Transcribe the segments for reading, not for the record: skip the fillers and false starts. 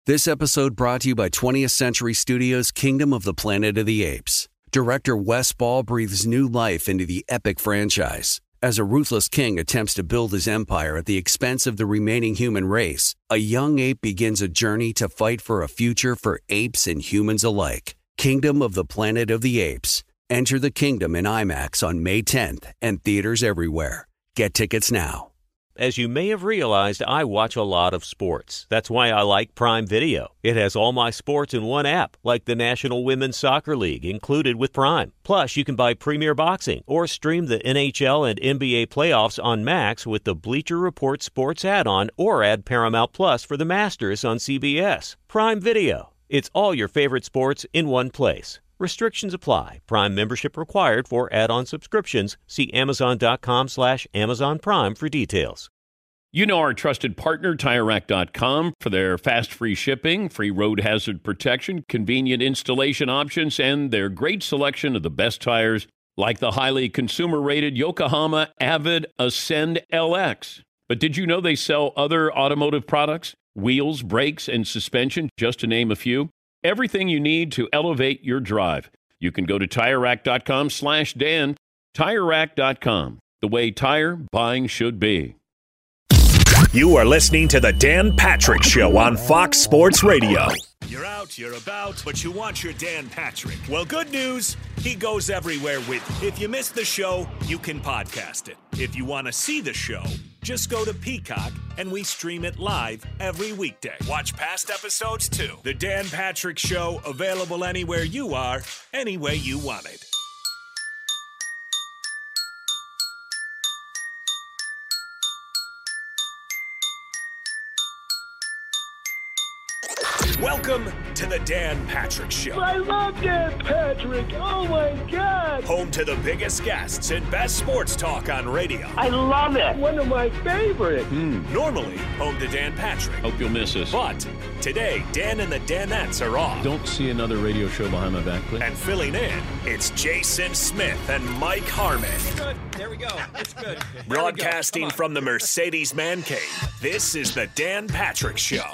This episode brought to you by 20th Century Studios' Kingdom of the Planet of the Apes. Director Wes Ball breathes new life into the epic franchise. As a ruthless king attempts to build his empire at the expense of the remaining human race, a young ape begins a journey to fight for a future for apes and humans alike. Kingdom of the Planet of the Apes. Enter the kingdom in IMAX on May 10th and theaters everywhere. Get tickets now. As you may have realized, I watch a lot of sports. That's why I like Prime Video. It has all my sports in one app, like the National Women's Soccer League, included with Prime. Plus, you can buy Premier Boxing or stream the NHL and NBA playoffs on Max with the Bleacher Report Sports add-on, or add Paramount Plus for the Masters on CBS. Prime Video. It's all your favorite sports in one place. Restrictions apply. Prime membership required for add-on subscriptions. See Amazon.com/Amazon Prime for details. You know our trusted partner, TireRack.com, for their fast, free shipping, free road hazard protection, convenient installation options, and their great selection of the best tires, like the highly consumer-rated Yokohama Avid Ascend LX. But did you know they sell other automotive products? Wheels, brakes, and suspension, just to name a few. Everything you need to elevate your drive. You can go to TireRack.com/Dan. TireRack.com, the way tire buying should be. You are listening to The Dan Patrick Show on Fox Sports Radio. You're out, you're about, but you want your Dan Patrick. Well, good news, he goes everywhere with you. If you missed the show, you can podcast it. If you want to see the show, just go to Peacock, and we stream it live every weekday. Watch past episodes, too. The Dan Patrick Show, available anywhere you are, any way you want it. Welcome to the Dan Patrick Show. I love Dan Patrick. Oh, my God. Home to the biggest guests and best sports talk on radio. I love it. One of my favorites. Normally, home to Dan Patrick. Hope you'll miss us. But today, Dan and the Danettes are off. Don't see another radio show behind my back, please. And filling in, it's Jason Smith and Mike Harmon. Good. There we go. It's good. Broadcasting from the Mercedes Man Cave, this is the Dan Patrick Show.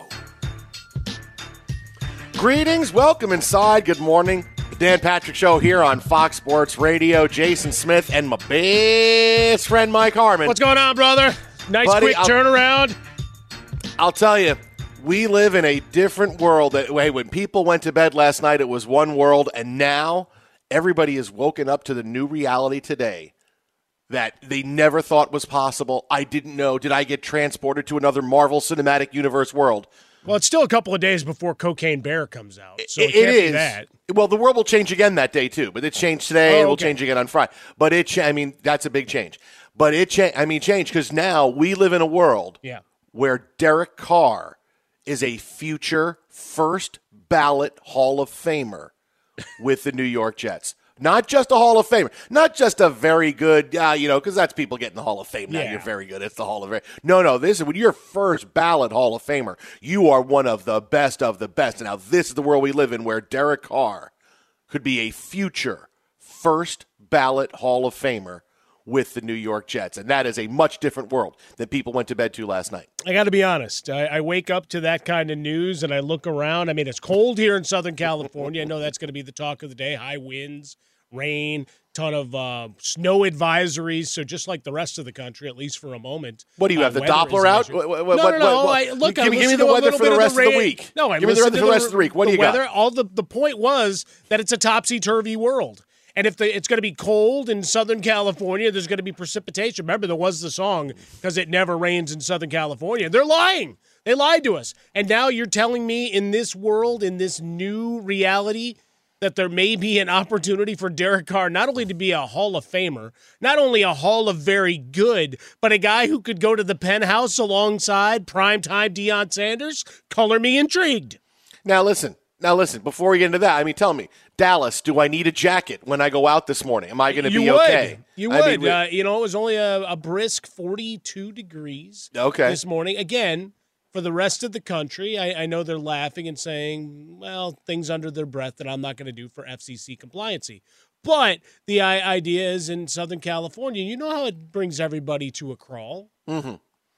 Greetings, welcome inside, good morning. The Dan Patrick Show here on Fox Sports Radio. Jason Smith and my best friend Mike Harmon. What's going on, brother? Nice Buddy, quick turnaround. I'll tell you, we live in a different world. Hey, when people went to bed last night, it was one world, and now everybody is woken up to the new reality today that they never thought was possible. I didn't know. Did I get transported to another Marvel Cinematic Universe world? Well, it's still a couple of days before Cocaine Bear comes out, so it can't be that. Well, the world will change again that day, too. But it changed today. It will change again on Friday. But that's a big change. But change because now we live in a world where Derek Carr is a future first ballot Hall of Famer with the New York Jets. Not just a Hall of Famer. Not just a very good, because that's people getting the Hall of Fame now. Yeah. You're very good. It's the Hall of Fame. No, this is when you're first ballot Hall of Famer. You are one of the best of the best. And now this is the world we live in where Derek Carr could be a future first ballot Hall of Famer with the New York Jets. And that is a much different world than people went to bed to last night. I got to be honest. I wake up to that kind of news and I look around. I mean, it's cold here in Southern California. I know that's going to be the talk of the day. High winds, rain, ton of snow advisories. So just like the rest of the country, at least for a moment. What do you have, the Doppler out? No. Give me the weather for the rest of the week. No, give me the weather for the rest of the week. What do you got? All the point was that it's a topsy-turvy world. And if it's going to be cold in Southern California, there's going to be precipitation. Remember, there was the song, because it never rains in Southern California. They're lying. They lied to us. And now you're telling me in this world, in this new reality, that there may be an opportunity for Derek Carr not only to be a Hall of Famer, not only a Hall of Very Good, but a guy who could go to the penthouse alongside primetime Deion Sanders? Color me intrigued. Now listen, before we get into that, tell me, Dallas, do I need a jacket when I go out this morning? Am I going to be okay? You would. It was only a brisk 42 degrees this morning. Again, for the rest of the country, I know they're laughing and saying, well, things under their breath that I'm not going to do for FCC compliancy. But the idea is in Southern California, you know how it brings everybody to a crawl? Mm-hmm.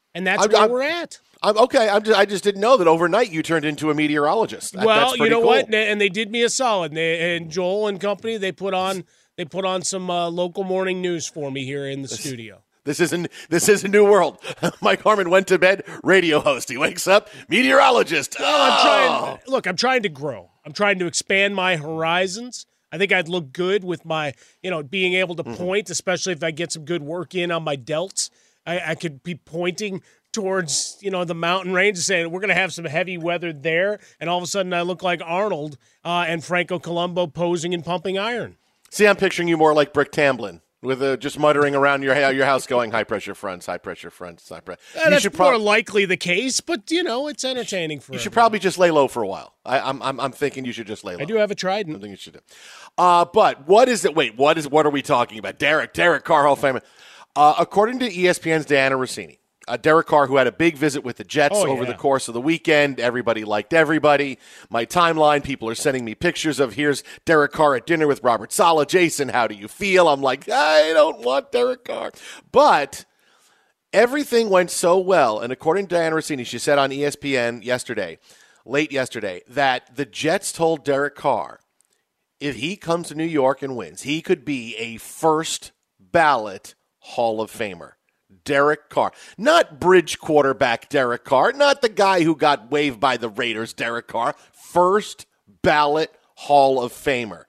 And that's where we're at. I just didn't know that overnight you turned into a meteorologist. Well, you know cool. what? And they did me a solid. And Joel and company, they put on some local morning news for me here in the studio. This is a new world. Mike Harmon went to bed, radio host. He wakes up, meteorologist. Well, I'm trying to grow. I'm trying to expand my horizons. I think I'd look good with my, being able to point, especially if I get some good work in on my delts. I could be pointing towards, the mountain range and saying, we're going to have some heavy weather there. And all of a sudden I look like Arnold and Franco Columbo posing and pumping iron. See, I'm picturing you more like Brick Tamblyn. With just muttering around your house going, high-pressure fronts, high-pressure fronts, high-pressure. That's more likely the case, but, it's entertaining for you. Should probably just lay low for a while. I'm thinking you should just lay low. I do have a trident. I think you should do. But what is it? Wait, what are we talking about? Derek Carr, Hall of Famer. According to ESPN's Diana Rossini, Derek Carr, who had a big visit with the Jets over the course of the weekend. Everybody liked everybody. My timeline, people are sending me pictures of, here's Derek Carr at dinner with Robert Saleh. Jason, how do you feel? I'm like, I don't want Derek Carr. But everything went so well. And according to Diana Rossini, she said on ESPN late yesterday, that the Jets told Derek Carr, if he comes to New York and wins, he could be a first ballot Hall of Famer. Derek Carr. Not bridge quarterback Derek Carr. Not the guy who got waived by the Raiders, Derek Carr. First ballot Hall of Famer.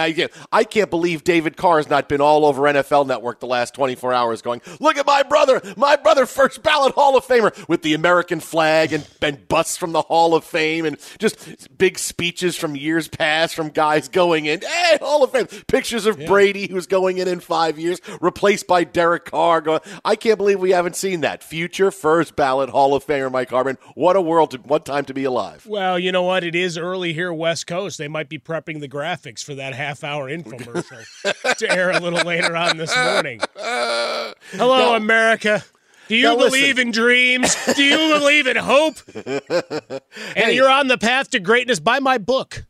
I can't believe David Carr has not been all over NFL Network the last 24 hours going, look at my brother, first ballot Hall of Famer, with the American flag and busts from the Hall of Fame and just big speeches from years past from guys going in, hey, Hall of Fame. Pictures of Brady, who's going in 5 years, replaced by Derek Carr. I can't believe we haven't seen that. Future first ballot Hall of Famer Mike Harmon. What a world, what time to be alive. Well, you know what? It is early here, West Coast. They might be prepping the graphics for that half-hour infomercial to air a little later on this morning. Hello, America. Do you believe in dreams? Do you believe in hope? And you're on the path to greatness. Buy my book.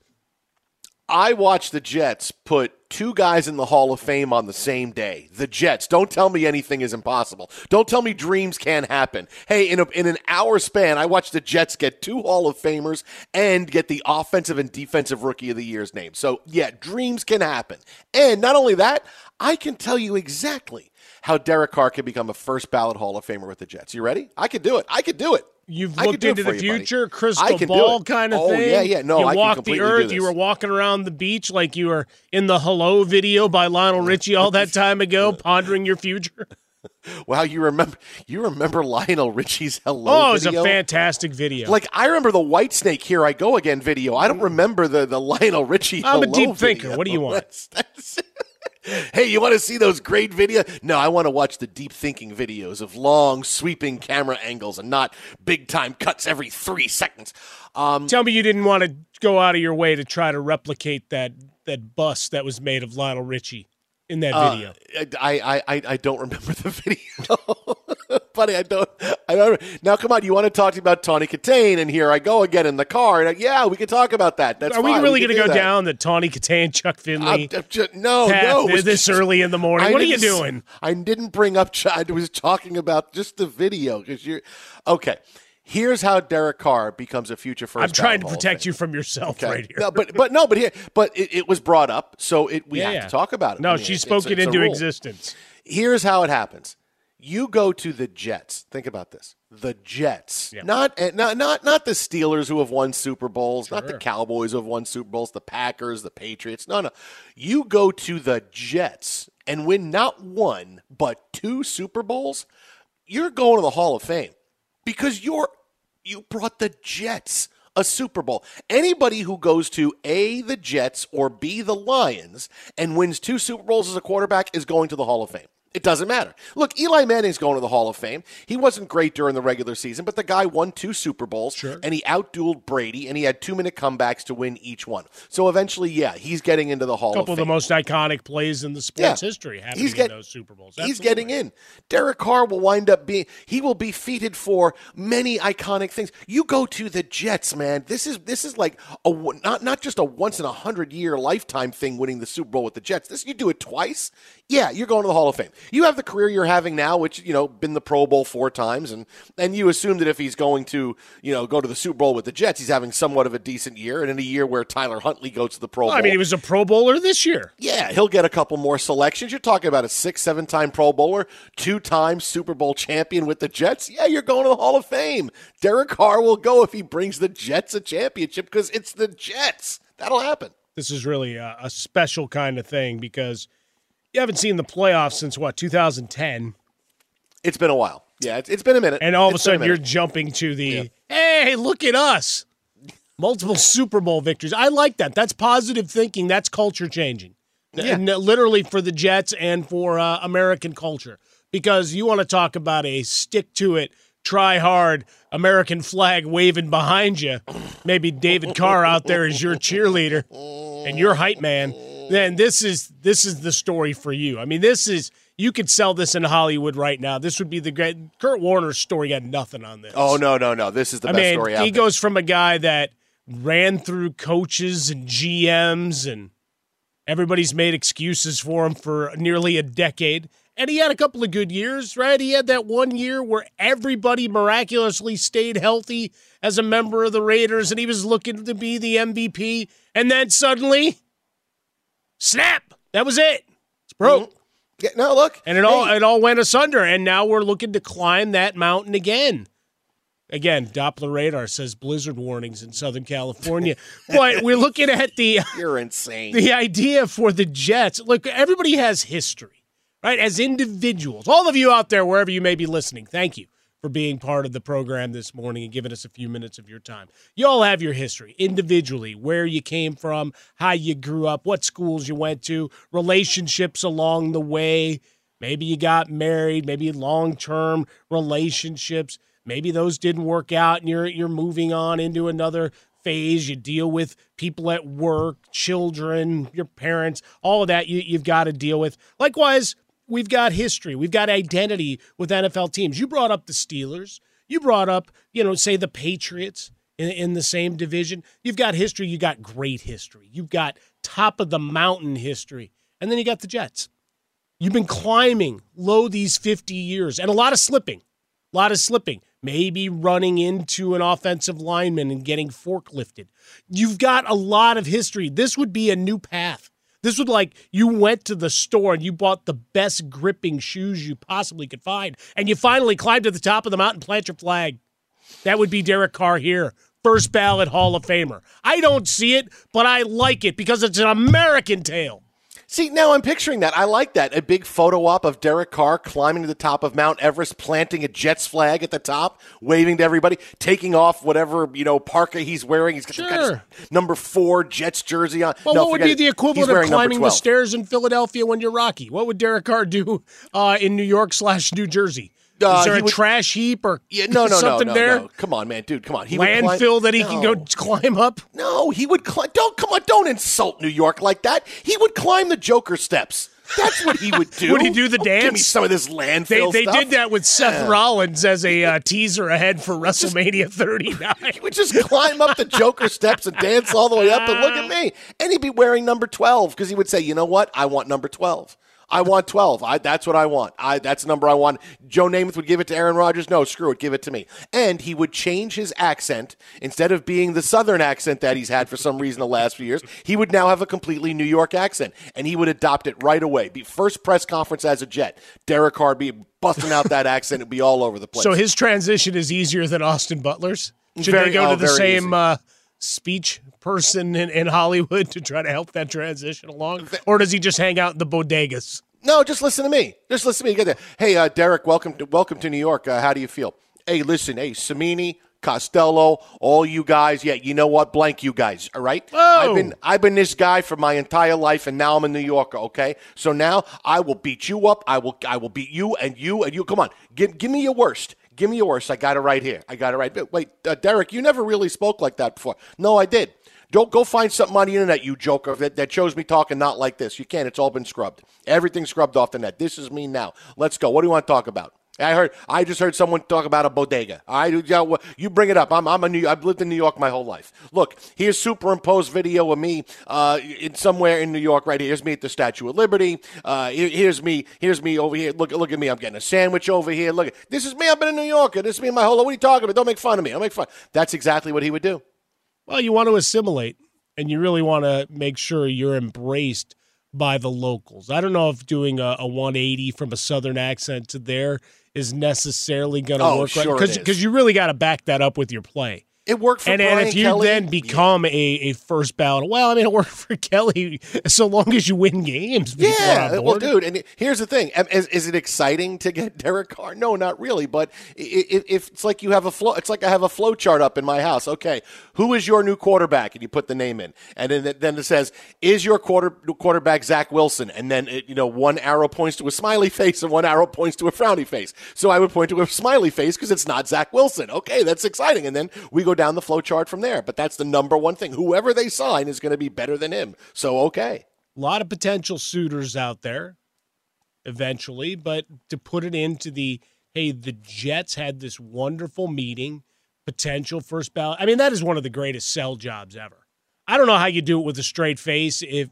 I watched the Jets put two guys in the Hall of Fame on the same day. The Jets. Don't tell me anything is impossible. Don't tell me dreams can't happen. Hey, in an hour span, I watched the Jets get two Hall of Famers and get the offensive and defensive rookie of the year's name. So, yeah, dreams can happen. And not only that, I can tell you exactly how Derek Carr can become a first ballot Hall of Famer with the Jets. You ready? I could do it. You've looked into the future, crystal ball kind of thing. Yeah. No, you walked the earth. You were walking around the beach like you were in the Hello video by Lionel Richie all that time ago, pondering your future. Wow, you remember Lionel Richie's Hello video? Oh, it was video? A fantastic video. Like, I remember the Whitesnake Here I Go Again video. I don't remember the Lionel Richie Hello video. I'm a deep thinker. What do you want? Hey, you want to see those great videos? No, I want to watch the deep thinking videos of long, sweeping camera angles and not big-time cuts every 3 seconds. Tell me you didn't want to go out of your way to try to replicate that bust that was made of Lionel Richie in that video. I don't remember the video. Buddy, I don't. Now, come on, you want to talk about Tawny Katane, and here I go again in the car. And yeah, we can talk about that. That's fine. Are we really going to go down the Tawny Katane, Chuck Finley? No. This early in the morning. What are you doing? I didn't bring up. I was talking about just the video because you're okay. Here's how Derek Carr becomes a future first. I'm trying to protect you from yourself right here. No, but it was brought up, so we have to talk about it. No, she spoke it into existence. Here's how it happens. You go to the Jets. Think about this. The Jets. Yep. Not the Steelers who have won Super Bowls, not the Cowboys who have won Super Bowls, the Packers, the Patriots. No. You go to the Jets and win not one, but 2 Super Bowls, you're going to the Hall of Fame because you brought the Jets a Super Bowl. Anybody who goes to A, the Jets, or B, the Lions, and wins 2 Super Bowls as a quarterback is going to the Hall of Fame. It doesn't matter. Look, Eli Manning's going to the Hall of Fame. He wasn't great during the regular season, but the guy won 2 Super Bowls, and he outdueled Brady, and he had 2-minute comebacks to win each one. So eventually, he's getting into the Hall of Fame. A couple of the most iconic plays in the sports history happening in those Super Bowls. Absolutely. He's getting in. Derek Carr will wind up he will be feted for many iconic things. You go to the Jets, man. This is like not just a once-in-a-100-year lifetime thing winning the Super Bowl with the Jets. You do it twice, you're going to the Hall of Fame. you have the career you're having now, which, been the Pro Bowl 4 times, and you assume that if he's going to, go to the Super Bowl with the Jets, he's having somewhat of a decent year, and in a year where Tyler Huntley goes to the Pro Bowl. I mean, he was a Pro Bowler this year. Yeah, he'll get a couple more selections. You're talking about a 6-7-time Pro Bowler, 2-time Super Bowl champion with the Jets. Yeah, you're going to the Hall of Fame. Derek Carr will go if he brings the Jets a championship because it's the Jets. That'll happen. This is really a special kind of thing because you haven't seen the playoffs since, 2010? It's been a while. Yeah, it's been a minute. And all of a sudden you're jumping to the, hey, look at us. Multiple Super Bowl victories. I like that. That's positive thinking. That's culture changing. Yeah. And literally for the Jets and for American culture. Because you want to talk about a stick-to-it, try-hard American flag waving behind you. Maybe David Carr out there is your cheerleader and your hype man. Then this is the story for you. I mean, you could sell this in Hollywood right now. This would be the great Kurt Warner's story. Got nothing on this. Oh no! This is the best story out there. He goes from a guy that ran through coaches and GMs, and everybody's made excuses for him for nearly a decade. And he had a couple of good years, right? He had that 1 year where everybody miraculously stayed healthy as a member of the Raiders, and he was looking to be the MVP. And then suddenly, snap! That was it. It's broke. Mm-hmm. Yeah, no, look. And it all went asunder, and now we're looking to climb that mountain again. Again, Doppler radar says blizzard warnings in Southern California. But we're looking at You're insane. The idea for the Jets. Look, everybody has history, right? As individuals. All of you out there, wherever you may be listening, thank you for being part of the program this morning and giving us a few minutes of your time. You all have your history individually, where you came from, how you grew up, what schools you went to, relationships along the way. Maybe you got married, maybe long-term relationships. Maybe those didn't work out and you're moving on into another phase. You deal with people at work, children, your parents, all of that you've got to deal with. Likewise, we've got history. We've got identity with NFL teams. You brought up the Steelers. You brought up, say the Patriots in the same division. You've got history. You got great history. You've got top of the mountain history. And then you got the Jets. You've been climbing low these 50 years and a lot of slipping. Maybe running into an offensive lineman and getting forklifted. You've got a lot of history. This would be a new path. This would you went to the store and you bought the best gripping shoes you possibly could find, and you finally climbed to the top of the mountain, plant your flag. That would be Derek Carr here. First ballot Hall of Famer. I don't see it, but I like it because it's an American tale. See, now I'm picturing that. I like that. A big photo op of Derek Carr climbing to the top of Mount Everest, planting a Jets flag at the top, waving to everybody, taking off whatever, parka he's wearing. He's got some kind of number 4 Jets jersey on. Well, what would be the equivalent of climbing the stairs in Philadelphia when you're Rocky? What would Derek Carr do in New York / New Jersey? Is there a trash heap or something there? No. Come on, man. Dude, come on. Landfill that he can go climb up? No, he would climb. Don't insult New York like that. He would climb the Joker steps. That's what he would do. Would he do the dance? Give me some of this landfill They stuff. did that with Seth Rollins as a teaser ahead for WrestleMania 39. He would just climb up the Joker steps and dance all the way up and look at me. And he'd be wearing number 12 because he would say, you know what? I want number 12. I want 12. That's what I want. That's the number I want. Joe Namath would give it to Aaron Rodgers. No, screw it. Give it to me. And he would change his accent. Instead of being the Southern accent that he's had for some reason the last few years, he would now have a completely New York accent. And he would adopt it right away. Be first press conference as a Jet. Derek Carr be busting out that accent. It would be all over the place. So his transition is easier than Austin Butler's? Should they go to the same speech person in Hollywood to try to help that transition along? Or does he just hang out in the bodegas? No, just listen to me. You get that. Hey, Derek, welcome to New York. How do you feel? Hey, listen. Hey, Samini, Costello, all you guys. Yeah, you know what? Blank you guys. All right. Oh. I've been this guy for my entire life, and now I'm a New Yorker. Okay. So now I will beat you up. I will beat you and you and you. Come on, give me your worst. Give me your worst. I got it right here. Wait, Derek, you never really spoke like that before. No, I did. Don't go find something on the internet, you joker, that shows me talking not like this. You can't. It's all been scrubbed. Everything's scrubbed off the net. This is me now. Let's go. What do you want to talk about? I just heard someone talk about a bodega. You bring it up. I've lived in New York my whole life. Look, here's superimposed video of me in somewhere in New York. Right here. Here's me at the Statue of Liberty. Here's me over here. Look at me. I'm getting a sandwich over here. Look, this is me. I've been in New York. This is me my whole life. What are you talking about? Don't make fun of me. Don't make fun. That's exactly what he would do. Well, you want to assimilate, and you really want to make sure you're embraced by the locals. I don't know if doing a 180 from a Southern accent to there is necessarily going to work sure right, because you really got to back that up with your play. It worked for Brian And if you Kelly, then become a first ballot, it worked for Kelly so long as you win games. Yeah, well, dude, and here's the thing. Is it exciting to get Derek Carr? No, not really, but if it's like you have a flow, it's like I have a flow chart up in my house. Okay, who is your new quarterback? And you put the name in. And then it says, is your quarterback Zach Wilson? And then, one arrow points to a smiley face and one arrow points to a frowny face. So I would point to a smiley face because it's not Zach Wilson. Okay, that's exciting. And then we go down the flow chart from there. But that's the number one thing. Whoever they sign is going to be better than him. So, okay. A lot of potential suitors out there eventually, but to put it into the Jets had this wonderful meeting, potential first ballot. That is one of the greatest sell jobs ever. I don't know how you do it with a straight face. You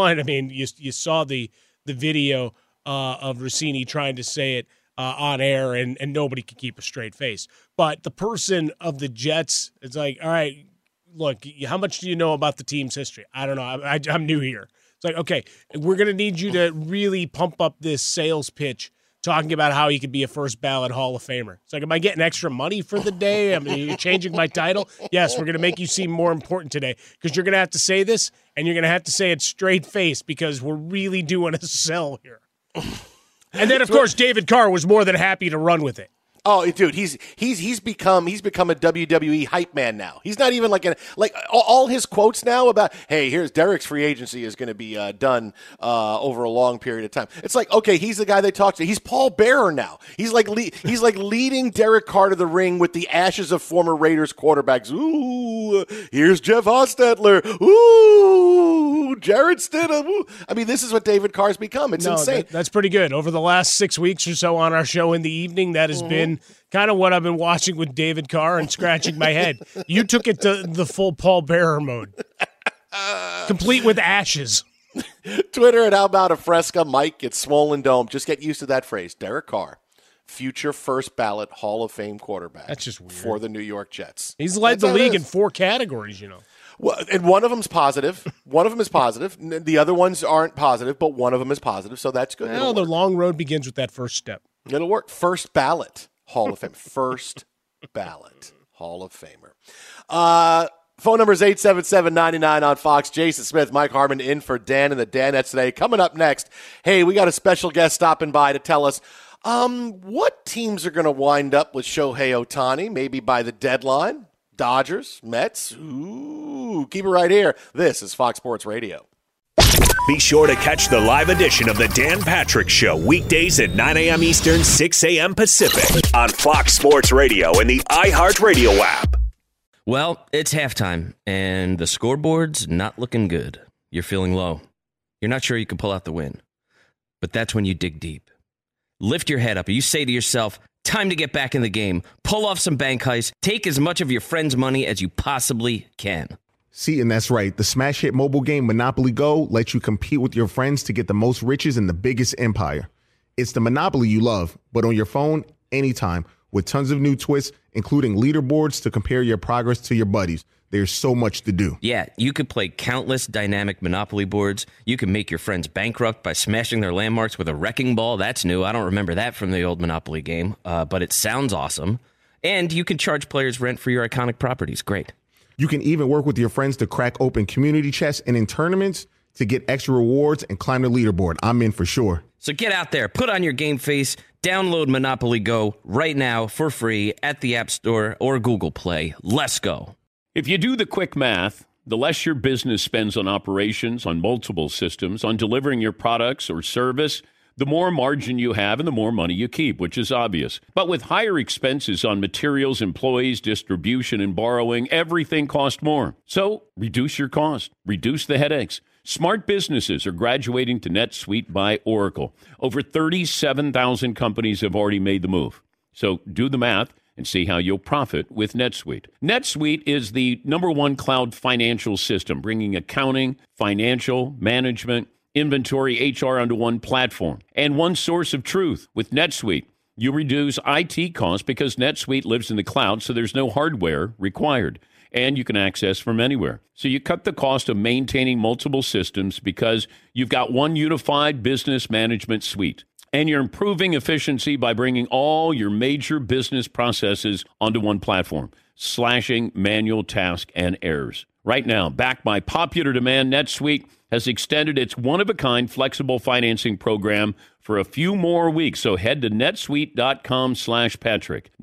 saw the video of Rossini trying to say it on air, and nobody can keep a straight face. But the person of the Jets, it's like, all right, look, how much do you know about the team's history? I don't know. I'm new here. It's like, okay, we're going to need you to really pump up this sales pitch talking about how he could be a first ballot Hall of Famer. It's like, am I getting extra money for the day? You're changing my title? Yes, we're going to make you seem more important today because you're going to have to say this, and you're going to have to say it straight face because we're really doing a sell here. And then, of course, David Carr was more than happy to run with it. Oh, dude, he's become a WWE hype man now. He's not even like all his quotes now about, hey, here's Derek's free agency is going to be done over a long period of time. It's like, okay, he's the guy they talk to. He's Paul Bearer now. He's like leading Derek Carr to the ring with the ashes of former Raiders quarterbacks. Ooh, here's Jeff Hostetler. Ooh, Jarrett Stidham. Ooh. This is what David Carr's become. It's insane. That's pretty good. Over the last 6 weeks or so on our show in the evening, that has been kind of what I've been watching with David Carr and scratching my head. You took it to the full Paul Bearer mode, complete with ashes. Twitter at How About a Fresca. Mike, it's Swollen Dome. Just get used to that phrase. Derek Carr, future first ballot Hall of Fame quarterback. That's just weird. For the New York Jets. He's led the league in 4 categories, Well, and one of them's positive. One of them is positive. The other ones aren't positive, but one of them is positive, so that's good. Well, the long road begins with that first step. It'll work. First ballot Hall of Fame. First ballot Hall of Famer. Phone number is 877-99 on Fox. Jason Smith, Mike Harmon in for Dan and the Danettes today. Coming up next, hey, we got a special guest stopping by to tell us what teams are going to wind up with Shohei Ohtani, maybe by the deadline. Dodgers, Mets. Ooh, keep it right here. This is Fox Sports Radio. Be sure to catch the live edition of the Dan Patrick Show weekdays at 9 a.m. Eastern, 6 a.m. Pacific on Fox Sports Radio and the iHeartRadio app. Well, it's halftime, and the scoreboard's not looking good. You're feeling low. You're not sure you can pull out the win. But that's when you dig deep. Lift your head up, and you say to yourself, time to get back in the game. Pull off some bank heists. Take as much of your friend's money as you possibly can. See, and that's right. The smash hit mobile game Monopoly Go lets you compete with your friends to get the most riches in the biggest empire. It's the Monopoly you love, but on your phone, anytime, with tons of new twists, including leaderboards to compare your progress to your buddies. There's so much to do. Yeah, you could play countless dynamic Monopoly boards. You can make your friends bankrupt by smashing their landmarks with a wrecking ball. That's new. I don't remember that from the old Monopoly game, but it sounds awesome. And you can charge players rent for your iconic properties. Great. You can even work with your friends to crack open community chests and in tournaments to get extra rewards and climb the leaderboard. I'm in for sure. So get out there, put on your game face, download Monopoly Go right now for free at the App Store or Google Play. Let's go. If you do the quick math, the less your business spends on operations, on multiple systems, on delivering your products or service, the more margin you have and the more money you keep, which is obvious. But with higher expenses on materials, employees, distribution, and borrowing, everything costs more. So reduce your cost, reduce the headaches. Smart businesses are graduating to NetSuite by Oracle. Over 37,000 companies have already made the move. So do the math and see how you'll profit with NetSuite. NetSuite is the #1 cloud financial system, bringing accounting, financial, management, inventory, HR onto one platform and one source of truth. With NetSuite, you reduce IT costs because NetSuite lives in the cloud, so there's no hardware required, and you can access from anywhere. So you cut the cost of maintaining multiple systems because you've got one unified business management suite. And you're improving efficiency by bringing all your major business processes onto one platform, slashing manual tasks and errors. Right now, backed by popular demand, NetSuite has extended its one-of-a-kind flexible financing program for a few more weeks. So head to netsuite.com/Patrick.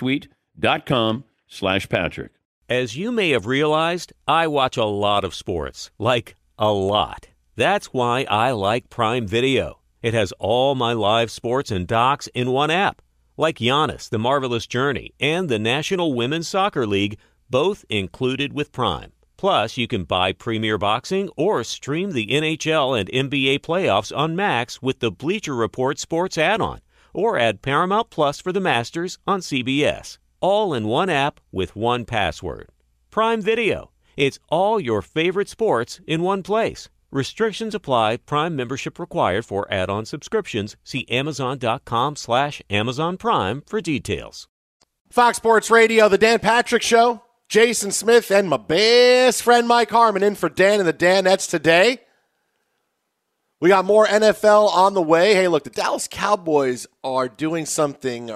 netsuite.com/Patrick. As you may have realized, I watch a lot of sports, like a lot. That's why I like Prime Video. It has all my live sports and docs in one app, like Giannis, The Marvelous Journey, and the National Women's Soccer League, both included with Prime. Plus, you can buy Premier Boxing or stream the NHL and NBA playoffs on Max with the Bleacher Report Sports add-on, or add Paramount Plus for the Masters on CBS. All in one app with one password. Prime Video. It's all your favorite sports in one place. Restrictions apply. Prime membership required for add-on subscriptions. See Amazon.com/Amazon Prime for details. Fox Sports Radio, the Dan Patrick Show. Jason Smith and my best friend Mike Harmon in for Dan and the Danettes today. We got more NFL on the way. Hey, look, the Dallas Cowboys are doing something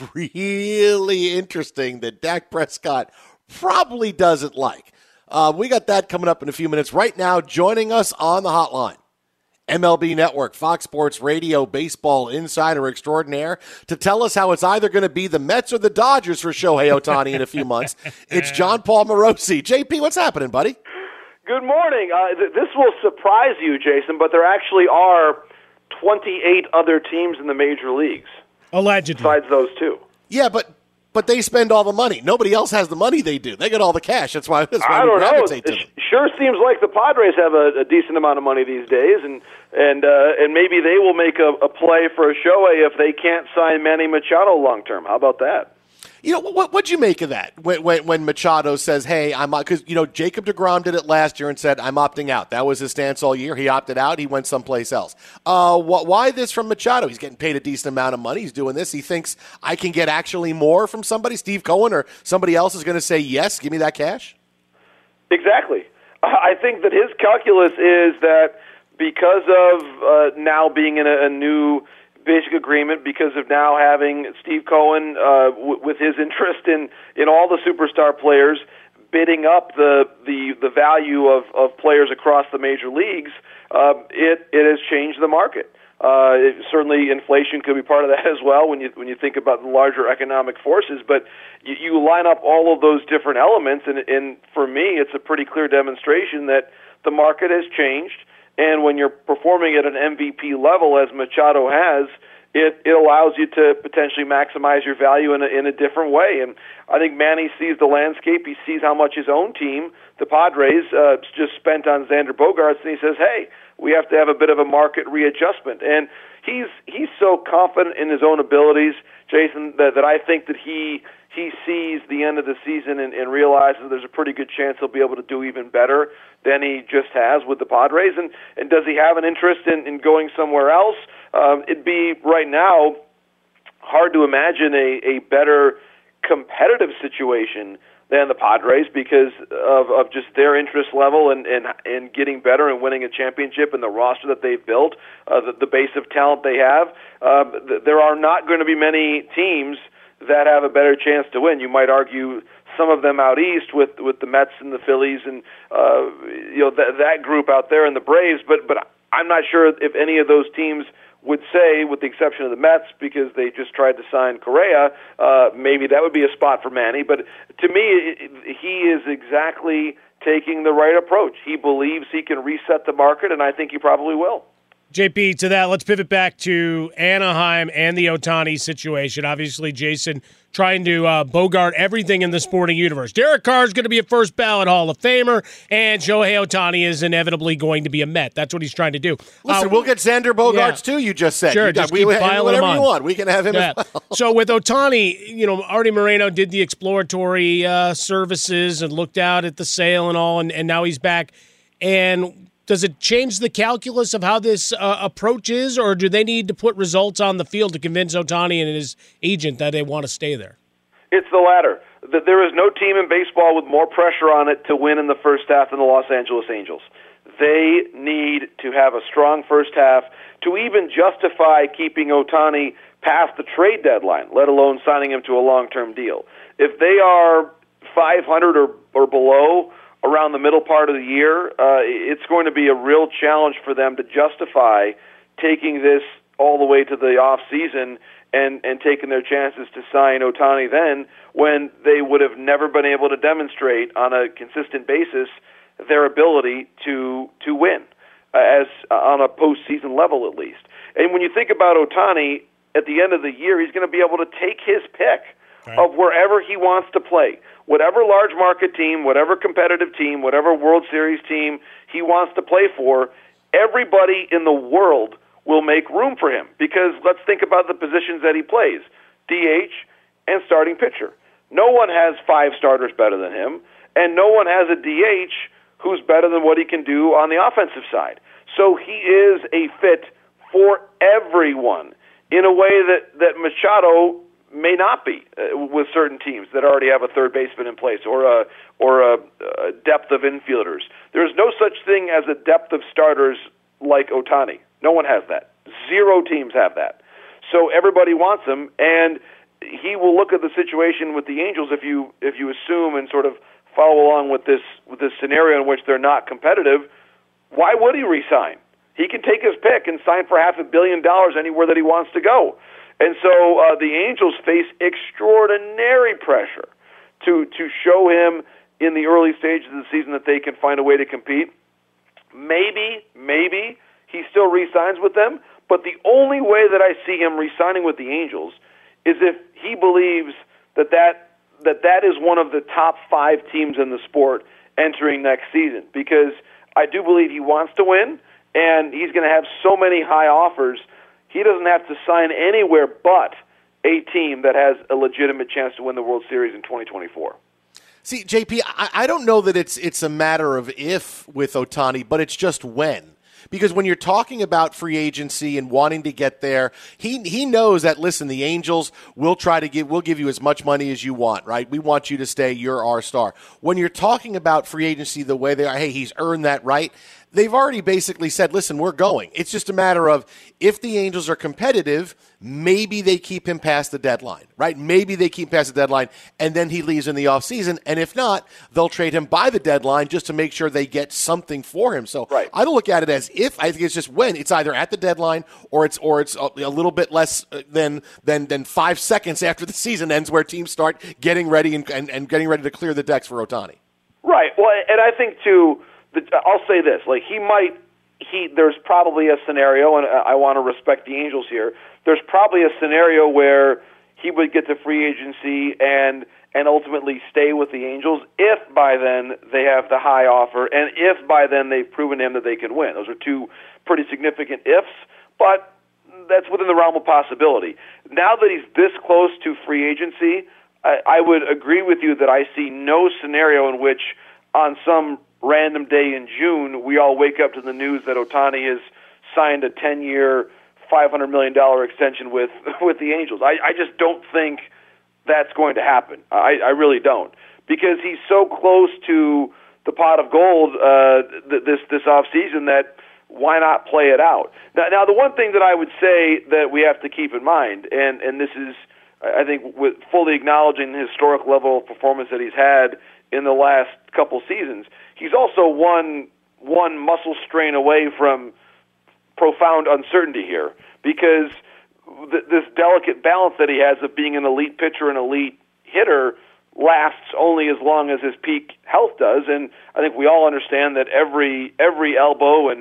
really interesting that Dak Prescott probably doesn't like. We got that coming up in a few minutes. Right now, joining us on the hotline, MLB Network, Fox Sports Radio, baseball insider extraordinaire, to tell us how it's either going to be the Mets or the Dodgers for Shohei Ohtani in a few months. It's John Paul Morosi. JP, what's happening, buddy? Good morning. This will surprise you, Jason, but there actually are 28 other teams in the major leagues. Allegedly. Besides those two. Yeah, but they spend all the money. Nobody else has the money they do. They get all the cash. That's why I don't know. It sure seems like the Padres have a decent amount of money these days, and maybe they will make a play for a Shohei if they can't sign Manny Machado long term. How about that? You know, what'd you make of that when Machado says, hey, I'm – because, Jacob deGrom did it last year and said, I'm opting out. That was his stance all year. He opted out. He went someplace else. Why this from Machado? He's getting paid a decent amount of money. He's doing this. He thinks I can get actually more from somebody. Steve Cohen or somebody else is going to say, yes, give me that cash? Exactly. I think that his calculus is that because of now being in a new – basic agreement, because of now having Steve Cohen with his interest in all the superstar players bidding up the value of players across the major leagues, it has changed the market. Certainly, inflation could be part of that as well when you think about the larger economic forces. But you line up all of those different elements, and for me, it's a pretty clear demonstration that the market has changed. And when you're performing at an MVP level, as Machado has, it allows you to potentially maximize your value in a different way. And I think Manny sees the landscape. He sees how much his own team, the Padres, just spent on Xander Bogaerts, and he says, hey, we have to have a bit of a market readjustment. And he's so confident in his own abilities, Jason, that I think that he sees the end of the season and realizes there's a pretty good chance he'll be able to do even better than he just has with the Padres. And does he have an interest in going somewhere else? It'd be, right now, hard to imagine a better competitive situation than the Padres because of just their interest level and getting better and winning a championship and the roster that they've built, the base of talent they have. There are not going to be many teams that have a better chance to win. You might argue some of them out east with the Mets and the Phillies and that group out there and the Braves, but I'm not sure if any of those teams would say, with the exception of the Mets, because they just tried to sign Correa, maybe that would be a spot for Manny. But to me, he is exactly taking the right approach. He believes he can reset the market, and I think he probably will. JP, to that, let's pivot back to Anaheim and the Ohtani situation. Obviously, Jason trying to bogart everything in the sporting universe. Derek Carr is going to be a first ballot Hall of Famer, and Shohei Ohtani is inevitably going to be a Met. That's what he's trying to do. Listen, we'll get Xander Bogaerts too. You just said, sure. Just keep piling whatever them on. You want. We can have him as well. So with Ohtani, Artie Moreno did the exploratory services and looked out at the sale and all, and now he's back. And does it change the calculus of how this approach is, or do they need to put results on the field to convince Ohtani and his agent that they want to stay there? It's the latter. There is no team in baseball with more pressure on it to win in the first half than the Los Angeles Angels. They need to have a strong first half to even justify keeping Ohtani past the trade deadline, let alone signing him to a long-term deal. If they are 500 or below around the middle part of the year, it's going to be a real challenge for them to justify taking this all the way to the off season and taking their chances to sign Ohtani then, when they would have never been able to demonstrate on a consistent basis their ability to win, as on a postseason level at least. And when you think about Ohtani, at the end of the year, he's going to be able to take his pick of wherever he wants to play. Whatever large market team, whatever competitive team, whatever World Series team he wants to play for, everybody in the world will make room for him. Because let's think about the positions that he plays, DH and starting pitcher. No one has 5 starters better than him, and no one has a DH who's better than what he can do on the offensive side. So he is a fit for everyone in a way that Machado may not be with certain teams that already have a third baseman in place or a depth of infielders. There's no such thing as a depth of starters like Ohtani. No one has that. 0 teams have that. So everybody wants him, and he will look at the situation with the Angels if you assume and sort of follow along with this scenario in which they're not competitive. Why would he resign? He can take his pick and sign for $500 million anywhere that he wants to go. And so the Angels face extraordinary pressure to show him in the early stages of the season that they can find a way to compete. Maybe he still re-signs with them, but the only way that I see him re-signing with the Angels is if he believes that is one of the top 5 teams in the sport entering next season, because I do believe he wants to win, and he's going to have so many high offers. He doesn't have to sign anywhere but a team that has a legitimate chance to win the World Series in 2024. See, JP, I don't know that it's a matter of if with Ohtani, but it's just when. Because when you're talking about free agency and wanting to get there, he knows that, listen, the Angels will give you as much money as you want, right? We want you to stay. You're our star. When you're talking about free agency the way they are, hey, he's earned that right. They've already basically said, listen, we're going. It's just a matter of if the Angels are competitive, maybe they keep him past the deadline, right? Maybe they keep him past the deadline, and then he leaves in the offseason. And if not, they'll trade him by the deadline just to make sure they get something for him. So I don't look at it as if. I think it's just when. It's either at the deadline or it's a little bit less than 5 seconds after the season ends, where teams start getting ready and getting ready to clear the decks for Ohtani. Right. Well, and I think, too, I'll say this, there's probably a scenario, and I want to respect the Angels here, there's probably a scenario where he would get to free agency and ultimately stay with the Angels if by then they have the high offer and if by then they've proven him that they can win. Those are 2 pretty significant ifs, but that's within the realm of possibility. Now that he's this close to free agency, I would agree with you that I see no scenario in which on some random day in June, we all wake up to the news that Ohtani has signed a 10-year, $500 million extension with the Angels. I just don't think that's going to happen. I really don't, because he's so close to the pot of gold this offseason that why not play it out? Now, the one thing that I would say that we have to keep in mind, and this is, I think, with fully acknowledging the historic level of performance that he's had in the last couple seasons, he's also one muscle strain away from profound uncertainty here, because this delicate balance that he has of being an elite pitcher and elite hitter lasts only as long as his peak health does. And I think we all understand that every elbow and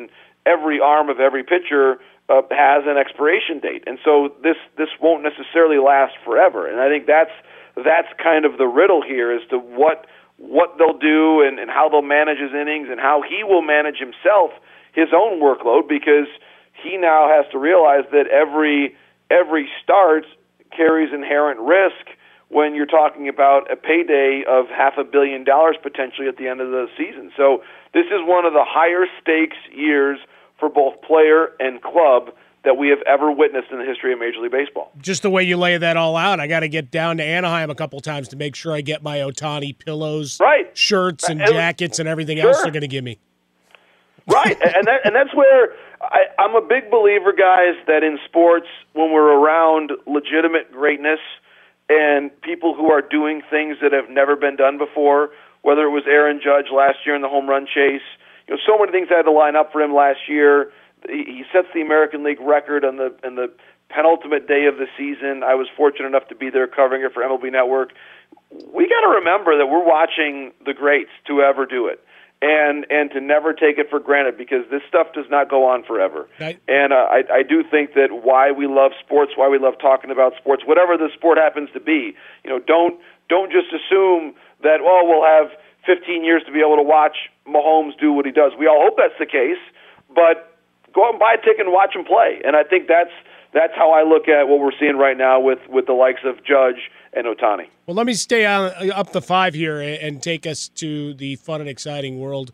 every arm of every pitcher has an expiration date, and so this won't necessarily last forever. And I think that's kind of the riddle here as to what they'll do and how they'll manage his innings and how he will manage himself, his own workload, because he now has to realize that every start carries inherent risk when you're talking about a payday of $500 million potentially at the end of the season. So this is one of the higher stakes years for both player and club that we have ever witnessed in the history of Major League Baseball. Just the way you lay that all out, I got to get down to Anaheim a couple times to make sure I get my Ohtani pillows, shirts, and jackets and everything else they're going to give me. Right, and that's where I'm a big believer, guys, that in sports, when we're around legitimate greatness and people who are doing things that have never been done before, whether it was Aaron Judge last year in the home run chase, so many things had to line up for him last year. He sets the American League record on the penultimate day of the season. I was fortunate enough to be there covering it for MLB Network. We got to remember that we're watching the greats to ever do it, and to never take it for granted, because this stuff does not go on forever. Right. And I do think that why we love sports, why we love talking about sports, whatever the sport happens to be, don't just assume that we'll have 15 years to be able to watch Mahomes do what he does. We all hope that's the case, but go out and buy a ticket and watch him play. And I think that's how I look at what we're seeing right now with the likes of Judge and Ohtani. Well, let me stay up the 5 here and take us to the fun and exciting world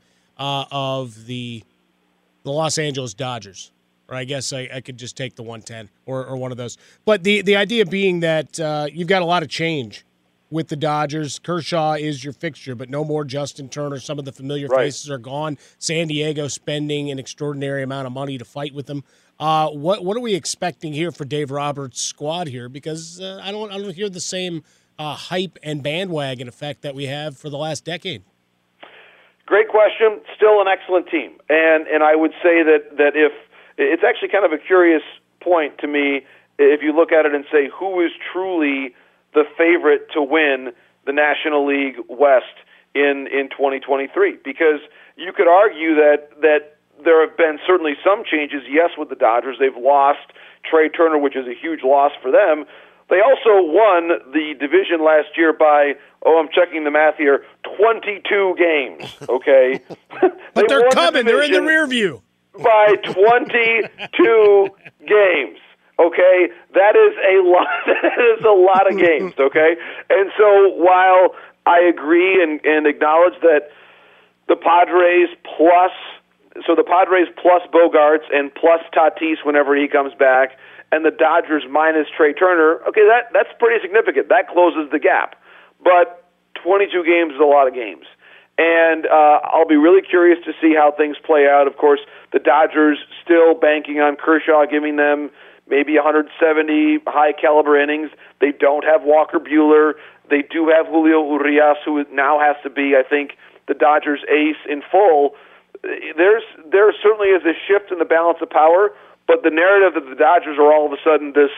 of the Los Angeles Dodgers. Or I guess I could just take the 110 or one of those. But the idea being that you've got a lot of change with the Dodgers. Kershaw is your fixture, but no more Justin Turner. Some of the familiar faces are gone. San Diego spending an extraordinary amount of money to fight with them. What are we expecting here for Dave Roberts' squad here? Because I don't hear the same hype and bandwagon effect that we have for the last decade. Great question. Still an excellent team, and I would say that if it's actually kind of a curious point to me if you look at it and say who is truly the favorite to win the National League West in 2023, because you could argue that there have been certainly some changes, yes, with the Dodgers. They've lost Trey Turner, which is a huge loss for them. They also won the division last year by, I'm checking the math here, 22 games, okay? But they're coming. They're in the rear view. By 22 games. Okay, that is a lot. That is a lot of games. Okay, and so while I agree and acknowledge that the Padres plus Bogarts and plus Tatis whenever he comes back, and the Dodgers minus Trey Turner, okay, that's pretty significant. That closes the gap. But 22 games is a lot of games, and I'll be really curious to see how things play out. Of course, the Dodgers still banking on Kershaw giving them maybe 170 high-caliber innings. They don't have Walker Buehler. They do have Julio Urias, who now has to be, I think, the Dodgers' ace in full. There certainly is a shift in the balance of power, but the narrative that the Dodgers are all of a sudden this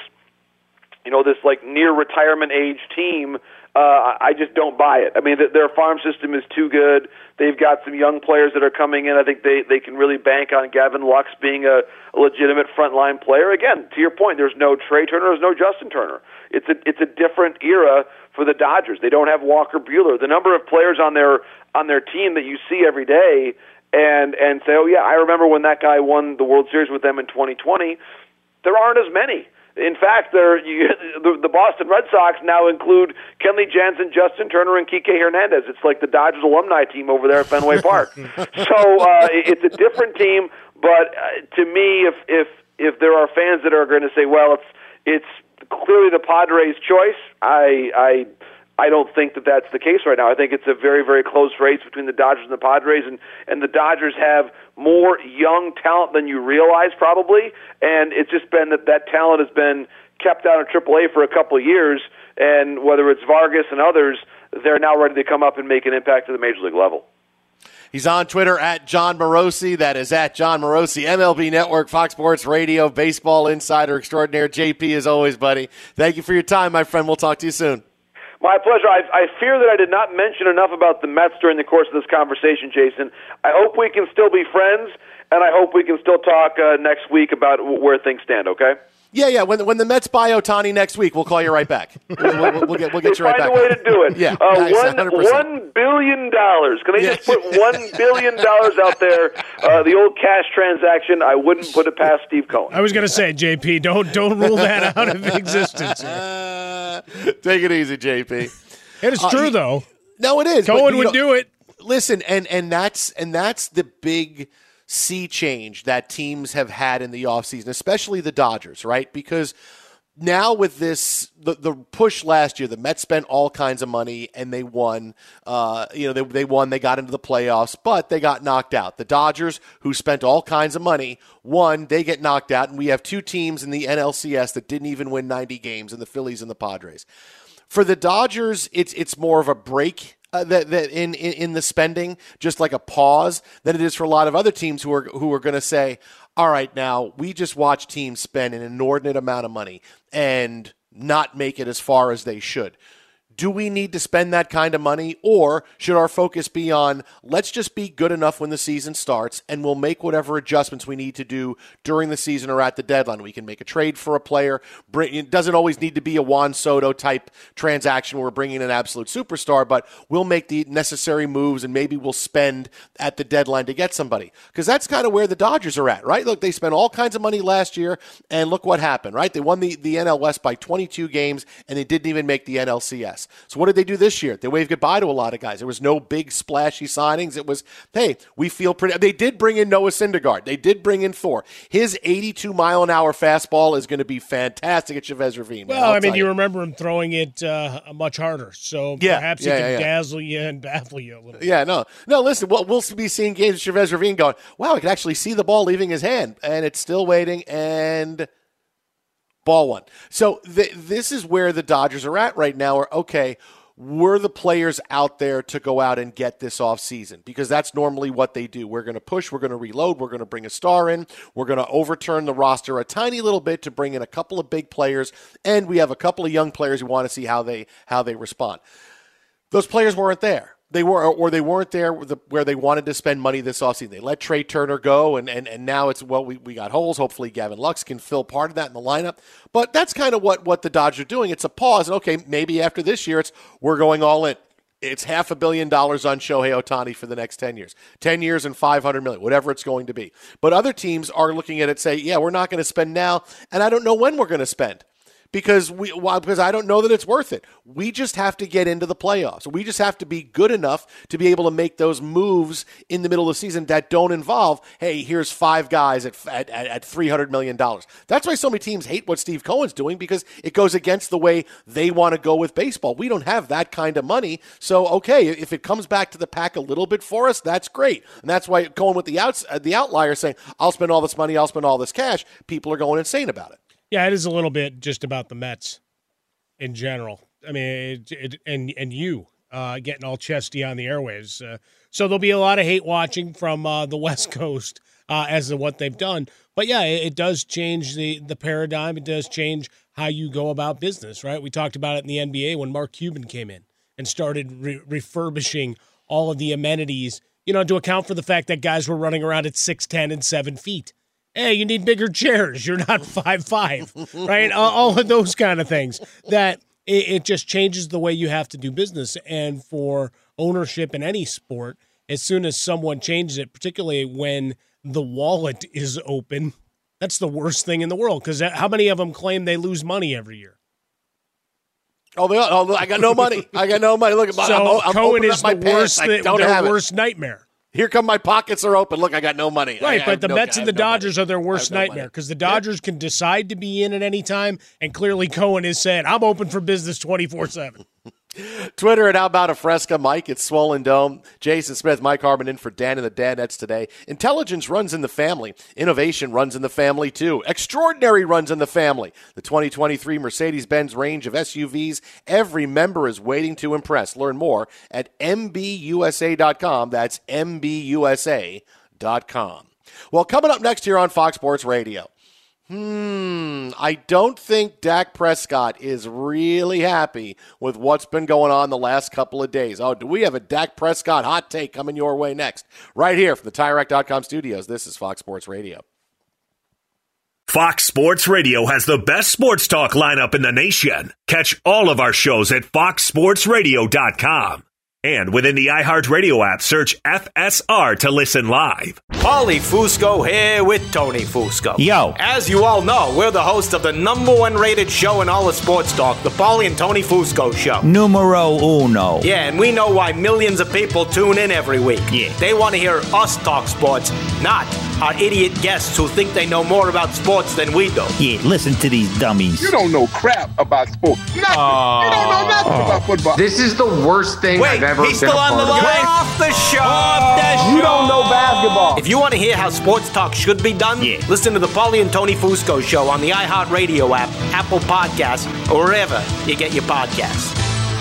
like near retirement age team, I just don't buy it. I mean, their farm system is too good. They've got some young players that are coming in. I think they can really bank on Gavin Lux being a legitimate frontline player. Again, to your point, there's no Trey Turner, there's no Justin Turner. It's a different era for the Dodgers. They don't have Walker Buehler. The number of players on their team that you see every day and say, oh yeah, I remember when that guy won the World Series with them in 2020. There aren't as many. In fact, the Boston Red Sox now include Kenley Jansen, Justin Turner, and Kike Hernandez. It's like the Dodgers alumni team over there at Fenway Park. So it's a different team, but to me, if there are fans that are going to say, well, it's clearly the Padres' choice, I don't think that that's the case right now. I think it's a very, very close race between the Dodgers and the Padres, and the Dodgers have more young talent than you realize probably, and it's just been that talent has been kept out of AAA for a couple of years, and whether it's Vargas and others, they're now ready to come up and make an impact at the Major League level. He's on Twitter at John Morosi. That is at John Morosi, MLB Network, Fox Sports Radio, baseball insider extraordinaire. JP, as always, buddy. Thank you for your time, my friend. We'll talk to you soon. My pleasure. I fear that I did not mention enough about the Mets during the course of this conversation, Jason. I hope we can still be friends, and I hope we can still talk next week about where things stand, okay? Yeah. When the Mets buy Ohtani next week, we'll call you right back. We'll get you right back. Find a way to do it. Yeah, $1 billion. Can they just put $1 billion out there? The old cash transaction. I wouldn't put it past Steve Cohen. I was going to say, JP, don't rule that out of existence. Take it easy, JP. It is true, though. No, it is. Cohen would do it. Listen, and that's the big sea change that teams have had in the offseason, especially the Dodgers, right? Because now with this, the push last year, the Mets spent all kinds of money and they won. They won. They got into the playoffs, but they got knocked out. The Dodgers, who spent all kinds of money, won. They get knocked out, and we have two teams in the NLCS that didn't even win 90 games, and the Phillies and the Padres. For the Dodgers, it's more of a break that in the spending, just like a pause, than it is for a lot of other teams who are going to say, all right, now we just watch teams spend an inordinate amount of money and not make it as far as they should. Do we need to spend that kind of money, or should our focus be on let's just be good enough when the season starts and we'll make whatever adjustments we need to do during the season or at the deadline? We can make a trade for a player. It doesn't always need to be a Juan Soto type transaction where we're bringing in an absolute superstar, but we'll make the necessary moves and maybe we'll spend at the deadline to get somebody. Because that's kind of where the Dodgers are at, right? Look, they spent all kinds of money last year, and look what happened, right? They won the NL West by 22 games, and they didn't even make the NLCS. So what did they do this year? They waved goodbye to a lot of guys. There was no big splashy signings. It was, hey, we feel pretty. They did bring in Noah Syndergaard. They did bring in Thor. His 82-mile-an-hour fastball is going to be fantastic at Chavez Ravine. Well, I mean, you remember him throwing it much harder. So perhaps he can dazzle you and baffle you a little bit. Yeah, no. Listen, we'll be seeing games at Chavez Ravine going, wow, I can actually see the ball leaving his hand, and it's still waiting, and ball one. So this is where the Dodgers are at right now. Okay, were the players out there to go out and get this offseason? Because that's normally what they do. We're going to push, we're going to reload, we're going to bring a star in, we're going to overturn the roster a tiny little bit to bring in a couple of big players, and we have a couple of young players who want to see how they respond. Those players weren't there. They weren't there where they wanted to spend money this offseason. They let Trey Turner go, and now it's, well, we got holes. Hopefully Gavin Lux can fill part of that in the lineup. But that's kind of what the Dodgers are doing. It's a pause. And okay, maybe after this year, we're going all in. It's $500 million on Shohei Ohtani for the next 10 years. 10 years and $500 million, whatever it's going to be. But other teams are looking at it and say, yeah, we're not going to spend now, and I don't know when we're going to spend. Because I don't know that it's worth it. We just have to get into the playoffs. We just have to be good enough to be able to make those moves in the middle of the season that don't involve, hey, here's 5 guys at $300 million. That's why so many teams hate what Steve Cohen's doing, because it goes against the way they want to go with baseball. We don't have that kind of money. So, okay, if it comes back to the pack a little bit for us, that's great. And that's why going with the outlier saying, I'll spend all this money, I'll spend all this cash, people are going insane about it. Yeah, it is a little bit just about the Mets in general. I mean, and you getting all chesty on the airwaves. So there'll be a lot of hate watching from the West Coast as to what they've done. But, yeah, it does change the paradigm. It does change how you go about business, right? We talked about it in the NBA when Mark Cuban came in and started refurbishing all of the amenities, to account for the fact that guys were running around at 6'10" and 7 feet. Hey, you need bigger chairs. You're not 5'5", right? All of those kind of things. That it just changes the way you have to do business. And for ownership in any sport, as soon as someone changes it, particularly when the wallet is open, that's the worst thing in the world. Because how many of them claim they lose money every year? Oh, I got no money. I got no money. Look at I'm Cohen is the worst nightmare. Here come my pockets are open. Look, I got no money. Right, but the Mets and the Dodgers are their worst nightmare, because the Dodgers can decide to be in at any time, and clearly Cohen is saying, I'm open for business 24/7. Twitter at How About a Fresca, Mike at Swollen Dome, Jason Smith, Mike Harmon in for Dan and the Danettes today. Intelligence runs in the family. Innovation runs in the family, too. Extraordinary runs in the family. The 2023 Mercedes-Benz range of SUVs, every member is waiting to impress. Learn more at MBUSA.com. That's MBUSA.com. Well, coming up next here on Fox Sports Radio, I don't think Dak Prescott is really happy with what's been going on the last couple of days. Oh, do we have a Dak Prescott hot take coming your way next? Right here from the TireRack.com studios, this is Fox Sports Radio. Fox Sports Radio has the best sports talk lineup in the nation. Catch all of our shows at foxsportsradio.com. And within the iHeartRadio app, search FSR to listen live. Paulie Fusco here with Tony Fusco. Yo. As you all know, we're the host of the #1 rated show in all of sports talk, the Paulie and Tony Fusco Show. Numero uno. Yeah, and we know why millions of people tune in every week. Yeah. They want to hear us talk sports, not our idiot guests who think they know more about sports than we do. Yeah, listen to these dummies. You don't know crap about sports. Nothing. You don't know nothing about football. This is the worst thing I've ever he's still on the line. Get off the show. You don't know basketball. If you want to hear how sports talk should be done, listen to the Paulie and Tony Fusco Show on the iHeartRadio app, Apple Podcasts, or wherever you get your podcasts.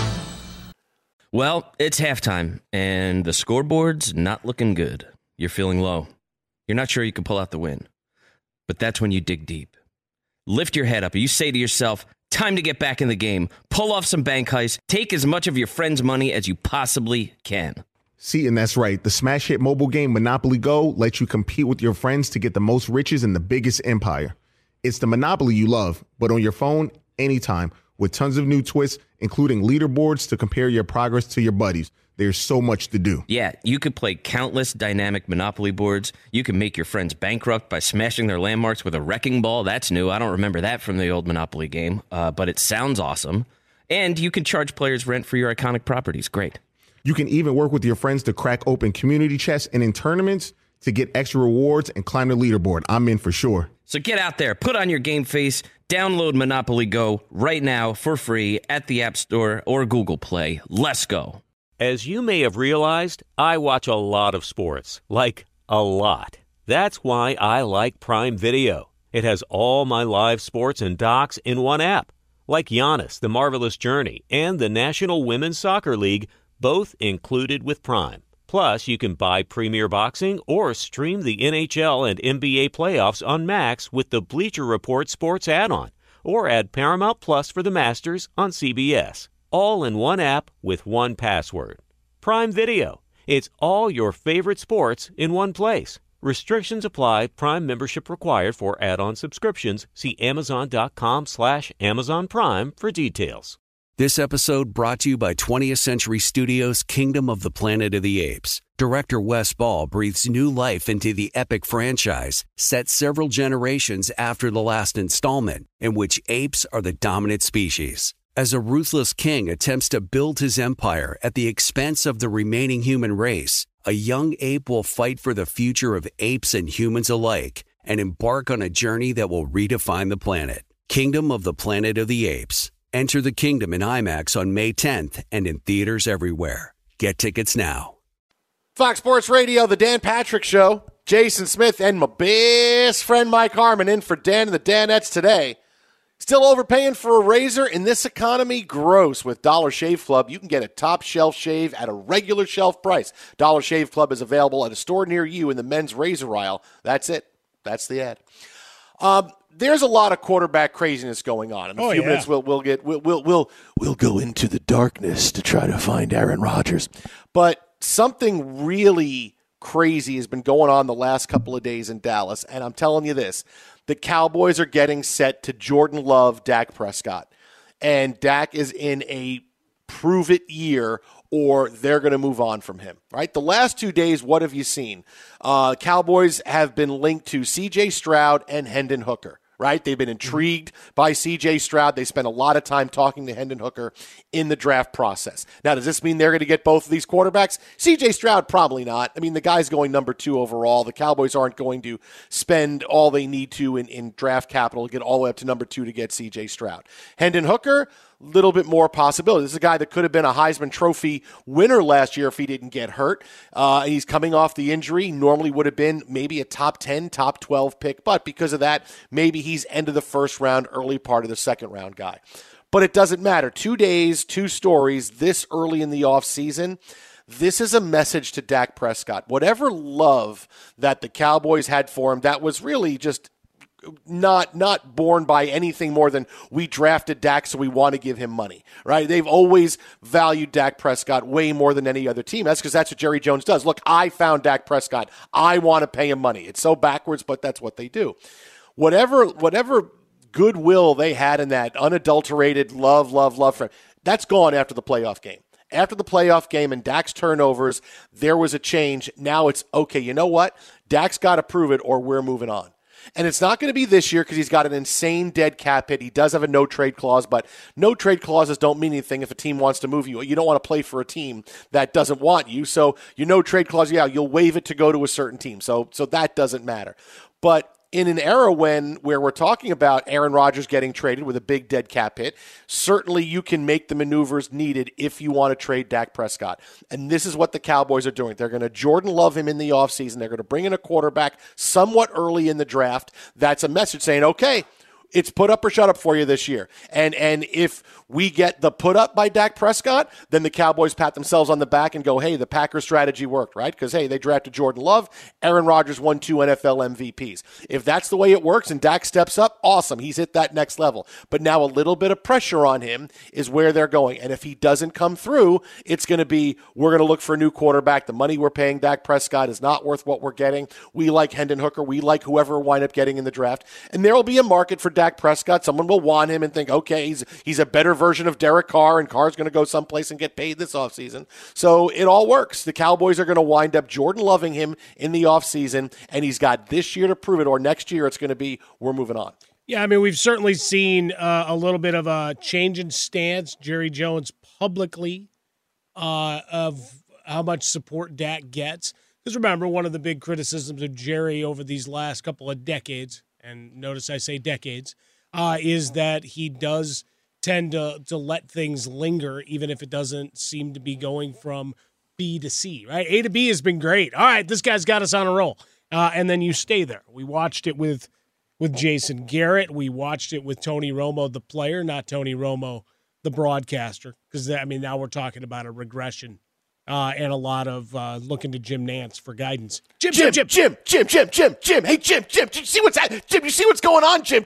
Well, it's halftime, and the scoreboard's not looking good. You're feeling low. You're not sure you can pull out the win. But that's when you dig deep. Lift your head up, and you say to yourself, time to get back in the game. Pull off some bank heists. Take as much of your friend's money as you possibly can. See, and that's right. The smash hit mobile game Monopoly Go lets you compete with your friends to get the most riches in the biggest empire. It's the Monopoly you love, but on your phone, anytime, with tons of new twists, including leaderboards to compare your progress to your buddies. There's so much to do. Yeah, you could play countless dynamic Monopoly boards. You can make your friends bankrupt by smashing their landmarks with a wrecking ball. That's new. I don't remember that from the old Monopoly game, but it sounds awesome. And you can charge players rent for your iconic properties. Great. You can even work with your friends to crack open community chests and in tournaments to get extra rewards and climb the leaderboard. I'm in for sure. So get out there, put on your game face, download Monopoly Go right now for free at the App Store or Google Play. Let's go. As you may have realized, I watch a lot of sports, like a lot. That's why I like Prime Video. It has all my live sports and docs in one app, like Giannis, The Marvelous Journey, and the National Women's Soccer League, both included with Prime. Plus, you can buy Premier Boxing or stream the NHL and NBA playoffs on Max with the Bleacher Report Sports add-on, or add Paramount Plus for the Masters on CBS. All in one app with one password. Prime Video. It's all your favorite sports in one place. Restrictions apply. Prime membership required for add-on subscriptions. See Amazon.com/Amazon Prime for details. This episode brought to you by 20th Century Studios' Kingdom of the Planet of the Apes. Director Wes Ball breathes new life into the epic franchise, set several generations after the last installment, in which apes are the dominant species. As a ruthless king attempts to build his empire at the expense of the remaining human race, a young ape will fight for the future of apes and humans alike and embark on a journey that will redefine the planet. Kingdom of the Planet of the Apes. Enter the kingdom in IMAX on May 10th and in theaters everywhere. Get tickets now. Fox Sports Radio, The Dan Patrick Show. Jason Smith and my best friend Mike Harmon in for Dan and the Danettes today. Still overpaying for a razor in this economy? Gross. With Dollar Shave Club, you can get a top shelf shave at a regular shelf price. Dollar Shave Club is available at a store near you in the men's razor aisle. That's it. That's the ad. There's a lot of quarterback craziness going on. In a few minutes, we'll go into the darkness to try to find Aaron Rodgers. But something really crazy has been going on the last couple of days in Dallas, and I'm telling you this. The Cowboys are getting set to Jordan Love, Dak Prescott. And Dak is in a prove-it year, or they're going to move on from him, right? The last 2 days, what have you seen? Cowboys have been linked to C.J. Stroud and Hendon Hooker, right? They've been intrigued by C.J. Stroud. They spent a lot of time talking to Hendon Hooker in the draft process. Now, does this mean they're going to get both of these quarterbacks? C.J. Stroud, probably not. I mean, the guy's going number 2 overall. The Cowboys aren't going to spend all they need to in draft capital to get all the way up to number 2 to get C.J. Stroud. Hendon Hooker, little bit more possibility. This is a guy that could have been a Heisman Trophy winner last year if he didn't get hurt. He's coming off the injury. Normally would have been maybe a top 10, top 12 pick, but because of that, maybe he's end of the first round, early part of the second round guy. But it doesn't matter. 2 days, 2 stories this early in the offseason. This is a message to Dak Prescott. Whatever love that the Cowboys had for him, that was really just not born by anything more than we drafted Dak, so we want to give him money, right? They've always valued Dak Prescott way more than any other team. That's because that's what Jerry Jones does. Look, I found Dak Prescott. I want to pay him money. It's so backwards, but that's what they do. Whatever goodwill they had in that unadulterated love for him, that's gone after the playoff game. After the playoff game and Dak's turnovers, there was a change. Now it's, okay, you know what? Dak's got to prove it or we're moving on. And it's not going to be this year because he's got an insane dead cap hit. He does have a no-trade clause, but no-trade clauses don't mean anything if a team wants to move you. You don't want to play for a team that doesn't want you. So your no-trade clause, yeah, you'll waive it to go to a certain team. So that doesn't matter. But in an era where we're talking about Aaron Rodgers getting traded with a big dead cap hit, certainly you can make the maneuvers needed if you want to trade Dak Prescott. And this is what the Cowboys are doing. They're going to Jordan Love him in the offseason. They're going to bring in a quarterback somewhat early in the draft. That's a message saying, okay, it's put up or shut up for you this year. And if we get the put up by Dak Prescott, then the Cowboys pat themselves on the back and go, hey, the Packers strategy worked, right? Because, hey, they drafted Jordan Love. Aaron Rodgers won 2 NFL MVPs. If that's the way it works and Dak steps up, awesome. He's hit that next level. But now a little bit of pressure on him is where they're going. And if he doesn't come through, it's going to be, we're going to look for a new quarterback. The money we're paying Dak Prescott is not worth what we're getting. We like Hendon Hooker. We like whoever we wind up getting in the draft. And there will be a market for Dak Prescott. Someone will want him and think, okay, he's a better version of Derek Carr, and Carr's going to go someplace and get paid this offseason. So it all works. The Cowboys are going to wind up Jordan loving him in the offseason, and he's got this year to prove it, or next year it's going to be, we're moving on. Yeah, I mean, we've certainly seen a little bit of a change in stance, Jerry Jones publicly, of how much support Dak gets. Because remember, one of the big criticisms of Jerry over these last couple of decades, and notice I say decades, is that he does tend to let things linger, even if it doesn't seem to be going from B to C, right? A to B has been great. All right, this guy's got us on a roll. And then you stay there. We watched it with Jason Garrett. We watched it with Tony Romo, the player, not Tony Romo, the broadcaster. Because, I mean, now we're talking about a regression and a lot of looking to Jim Nantz for guidance. Jim. Hey, Jim. You see what's going on, Jim.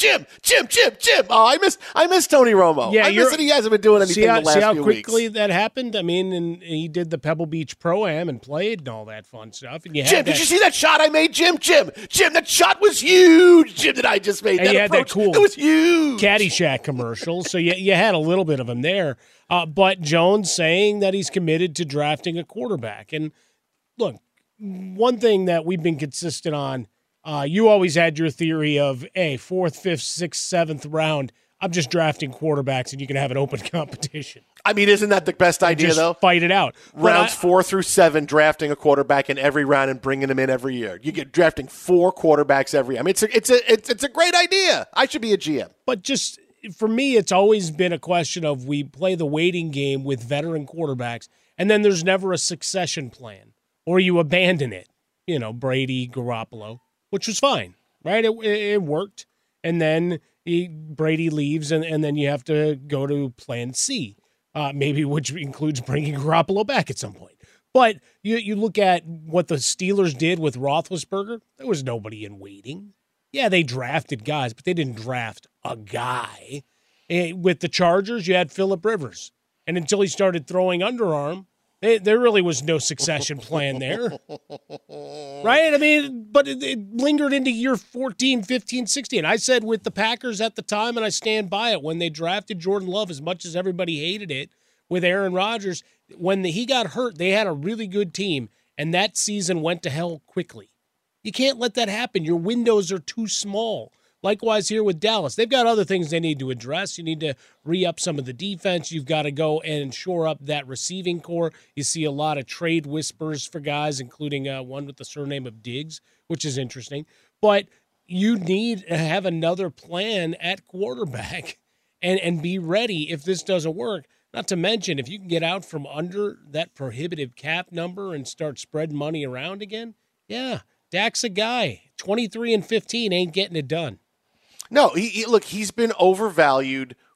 Oh, I miss Tony Romo. Yeah, I miss that he hasn't been doing anything the last few weeks. See how quickly that happened? I mean, and he did the Pebble Beach Pro-Am and played and all that fun stuff. And Jim, did you see that shot I made, Jim, that shot was huge, Jim, that I just made. And that approach, that cool, it was huge. Caddyshack commercial. So you had a little bit of him there. But Jones saying that he's committed to drafting a quarterback. And look, one thing that we've been consistent on, you always had your theory of, hey, 4th, 5th, 6th, 7th round, I'm just drafting quarterbacks and you can have an open competition. I mean, isn't that the best idea, just though? Fight it out. Rounds 4 through 7, drafting a quarterback in every round and bringing him in every year. You get drafting 4 quarterbacks every year. I mean, it's a great idea. I should be a GM. But just... for me, it's always been a question of we play the waiting game with veteran quarterbacks, and then there's never a succession plan, or you abandon it. You know, Brady, Garoppolo, which was fine, right? It worked, and then Brady leaves, and then you have to go to plan C, maybe which includes bringing Garoppolo back at some point. But you look at what the Steelers did with Roethlisberger, there was nobody in waiting. Yeah, they drafted guys, but they didn't draft a guy. With the Chargers, you had Phillip Rivers. And until he started throwing underarm, there really was no succession plan there. Right? I mean, but it lingered into year 14, 15, 16. I said with the Packers at the time, and I stand by it, when they drafted Jordan Love, as much as everybody hated it, with Aaron Rodgers, when he got hurt, they had a really good team, and that season went to hell quickly. You can't let that happen. Your windows are too small. Likewise here with Dallas. They've got other things they need to address. You need to re-up some of the defense. You've got to go and shore up that receiving core. You see a lot of trade whispers for guys, including one with the surname of Diggs, which is interesting. But you need to have another plan at quarterback and be ready if this doesn't work. Not to mention, if you can get out from under that prohibitive cap number and start spreading money around again, yeah, Dak's a guy. 23-15 ain't getting it done. No, look, he's been overvalued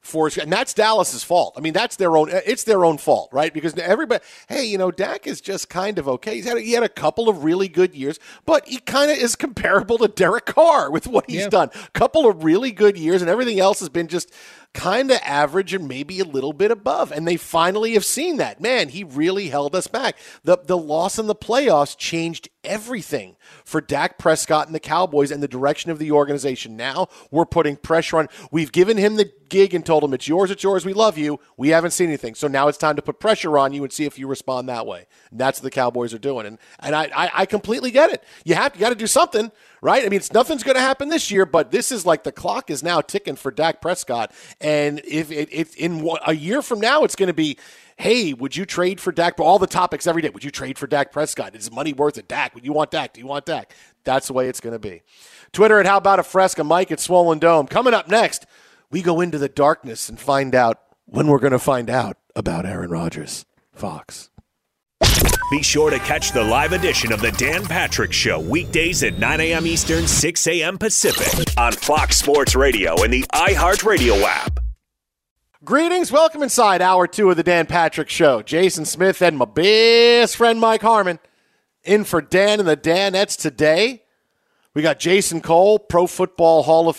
and that's Dallas's fault. I mean, that's their own. It's their own fault, right? Because everybody, hey, Dak is just kind of okay. He had a couple of really good years, but he kind of is comparable to Derek Carr with what he's done. A couple of really good years, and everything else has been just kind of average and maybe a little bit above. And they finally have seen that. Man, he really held us back. The loss in the playoffs changed everything for Dak Prescott and the Cowboys and the direction of the organization. Now we're putting pressure on. We've given him the gig and told him, it's yours, we love you. We haven't seen anything. So now it's time to put pressure on you and see if you respond that way. And that's what the Cowboys are doing. And I completely get it. You got to do something, right? I mean, nothing's going to happen this year, but this is like the clock is now ticking for Dak Prescott. And if in a year from now, it's going to be, hey, would you trade for Dak? All the topics every day. Would you trade for Dak Prescott? Is money worth it? Dak, would you want Dak? Do you want Dak? That's the way it's going to be. Twitter at How About a Fresca, Mike at Swollen Dome. Coming up next, we go into the darkness and find out when we're going to find out about Aaron Rodgers. Fox. Be sure to catch the live edition of the Dan Patrick Show weekdays at 9 a.m. Eastern, 6 a.m. Pacific on Fox Sports Radio and the iHeartRadio app. Greetings. Welcome inside Hour 2 of the Dan Patrick Show. Jason Smith and my best friend Mike Harmon in for Dan and the Danettes today. We got Jason Cole, Pro Football Hall of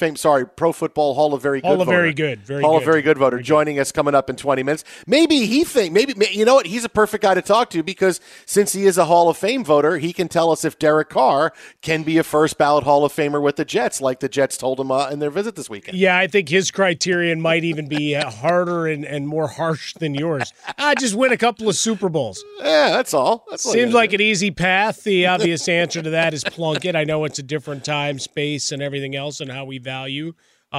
Very Good voter, joining us coming up in 20 minutes. Maybe you know what? He's a perfect guy to talk to because since he is a Hall of Fame voter, he can tell us if Derek Carr can be a first ballot Hall of Famer with the Jets, like the Jets told him in their visit this weekend. Yeah, I think his criterion might even be harder and more harsh than yours. Just win a couple of Super Bowls. Yeah, that's all. Seems like an easy path. The obvious answer to that is Plunkett. I know it's a different time, space, and everything else, and how we value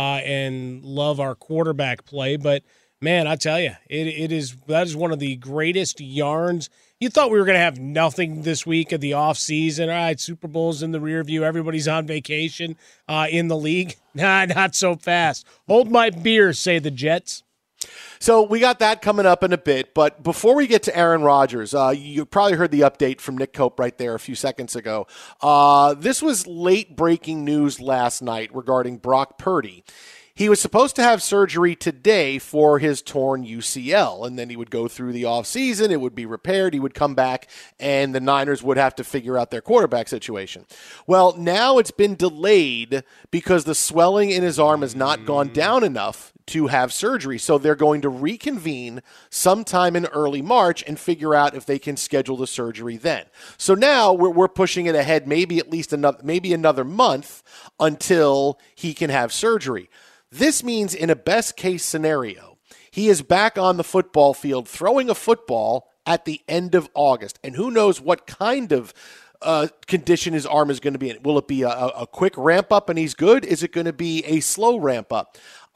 and love our quarterback play. But man, I tell you, that is one of the greatest yarns. You thought we were going to have nothing this week of the offseason. All right, Super Bowl's in the rear view. Everybody's on vacation in the league. Nah, not so fast. Hold my beer, say the Jets. So we got that coming up in a bit, but before we get to Aaron Rodgers, you probably heard the update from Nick Cope right there a few seconds ago. This was late-breaking news last night regarding Brock Purdy. He was supposed to have surgery today for his torn UCL, and then he would go through the offseason, it would be repaired, he would come back, and the Niners would have to figure out their quarterback situation. Well, now it's been delayed because the swelling in his arm has not gone down enough to have surgery. So they're going to reconvene sometime in early March and figure out if they can schedule the surgery then. So now we're pushing it ahead maybe another month until he can have surgery. This means in a best case scenario, he is back on the football field throwing a football at the end of August. And who knows what kind of condition his arm is going to be in. Will it be a quick ramp up and he's good? Is it going to be a slow ramp up?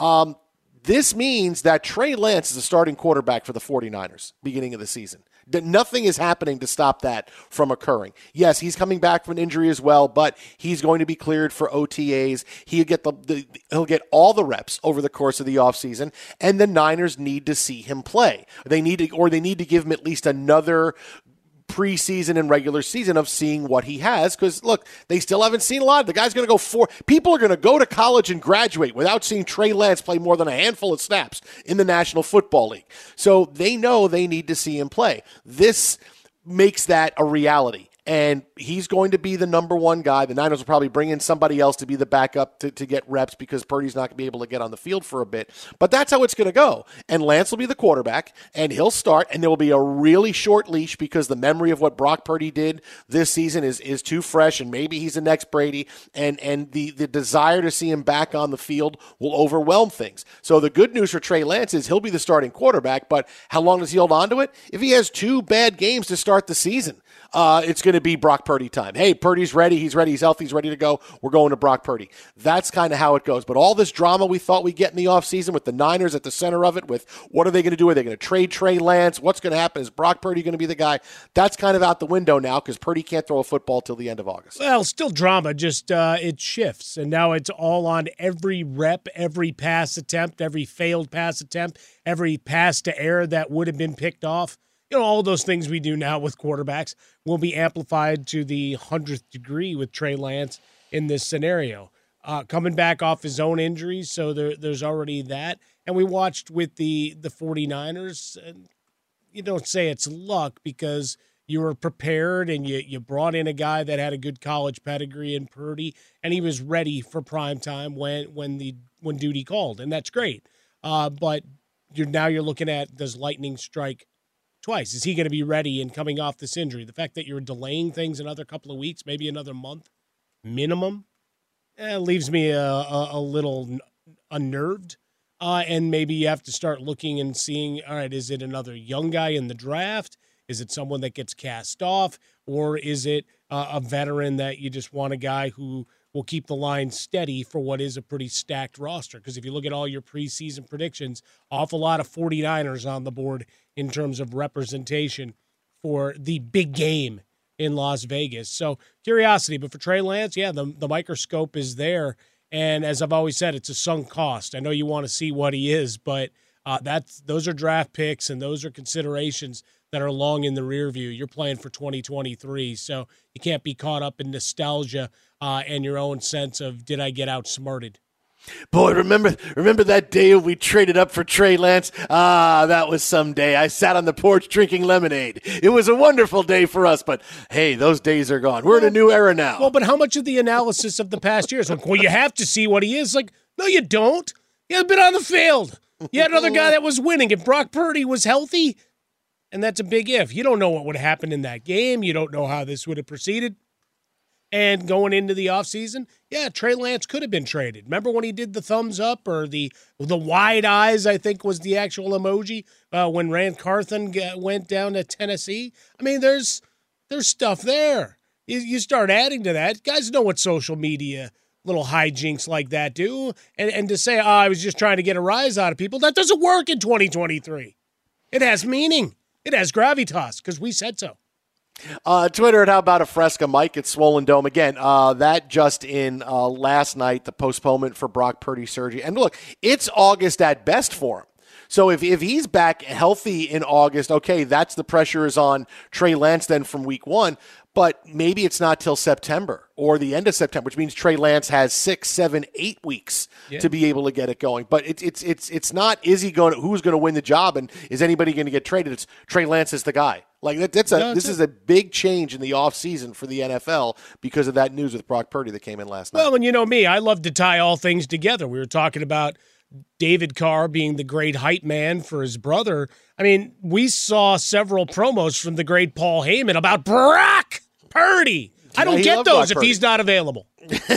This means that Trey Lance is a starting quarterback for the 49ers beginning of the season. Nothing is happening to stop that from occurring. Yes, he's coming back from an injury as well, but he's going to be cleared for OTAs. He'll get all the reps over the course of the offseason, and the Niners need to see him play. They need to give him at least another preseason and regular season of seeing what he has, because look, they still haven't seen a lot. The guy's going to go people are going to go to college and graduate without seeing Trey Lance play more than a handful of snaps in the National Football League. So they know they need to see him play. This makes that a reality. And he's going to be the number one guy. The Niners will probably bring in somebody else to be the backup to get reps because Purdy's not going to be able to get on the field for a bit. But that's how it's going to go. And Lance will be the quarterback, and he'll start, and there will be a really short leash because the memory of what Brock Purdy did this season is too fresh, and maybe he's the next Brady, and the desire to see him back on the field will overwhelm things. So the good news for Trey Lance is he'll be the starting quarterback, but how long does he hold on to it? If he has 2 bad games to start the season, it's going to be Brock Purdy time. Hey, Purdy's ready. He's ready. He's healthy. He's ready to go. We're going to Brock Purdy. That's kind of how it goes. But all this drama we thought we'd get in the offseason with the Niners at the center of it, with what are they going to do? Are they going to trade Trey Lance? What's going to happen? Is Brock Purdy going to be the guy? That's kind of out the window now because Purdy can't throw a football till the end of August. Well, still drama, just it shifts. And now it's all on every rep, every pass attempt, every failed pass attempt, every pass to error that would have been picked off. You know, all those things we do now with quarterbacks will be amplified to the 100th degree with Trey Lance in this scenario. coming back off his own injuries, so there's already that. And we watched with the 49ers, and you don't say it's luck because you were prepared and you brought in a guy that had a good college pedigree in Purdy, and he was ready for prime time when duty called, and that's great. But you're looking at, does lightning strike twice? Is he going to be ready and coming off this injury? The fact that you're delaying things another couple of weeks, maybe another month minimum, leaves me a little unnerved. And maybe you have to start looking and seeing, all right, is it another young guy in the draft? Is it someone that gets cast off? Or is it a veteran that you just want a guy who will keep the line steady for what is a pretty stacked roster? Because if you look at all your preseason predictions, awful lot of 49ers on the board in terms of representation for the big game in Las Vegas. So curiosity, but for Trey Lance, yeah, the microscope is there. And as I've always said, it's a sunk cost. I know you want to see what he is, but those are draft picks and those are considerations that are long in the rear view. You're playing for 2023, so you can't be caught up in nostalgia and your own sense of, did I get outsmarted? Boy, remember that day we traded up for Trey Lance? That was some day. I sat on the porch drinking lemonade. It was a wonderful day for us, but hey, those days are gone. We're in a new era now. Well, but how much of the analysis of the past years? Like, well, you have to see what he is. Like, no, you don't. He hasn't been on the field. You had another guy that was winning. If Brock Purdy was healthy, and that's a big if. You don't know what would have happened in that game. You don't know how this would have proceeded. And going into the offseason, yeah, Trey Lance could have been traded. Remember when he did the thumbs up or the wide eyes, I think was the actual emoji, when Rand Carthon went down to Tennessee? I mean, there's stuff there. You start adding to that. Guys know what social media little hijinks like that do. And to say, I was just trying to get a rise out of people, that doesn't work in 2023. It has meaning. It has gravitas because we said so. Twitter at How About a Fresca, Mike at Swollen Dome. Again, that just in last night, the postponement for Brock Purdy surgery. And look, it's August at best for him. So if he's back healthy in August, okay, that's the pressure is on Trey Lance then from week one. But maybe it's not till September or the end of September, which means Trey Lance has 6, 7, 8 weeks to be able to get it going. But it's not who's going to win the job and is anybody going to get traded? It's Trey Lance is the guy. Like this is a big change in the offseason for the NFL because of that news with Brock Purdy that came in last night. Well, and you know me, I love to tie all things together. We were talking about David Carr being the great hype man for his brother. I mean, we saw several promos from the great Paul Heyman about Brock Purdy. I don't get those if he's not available.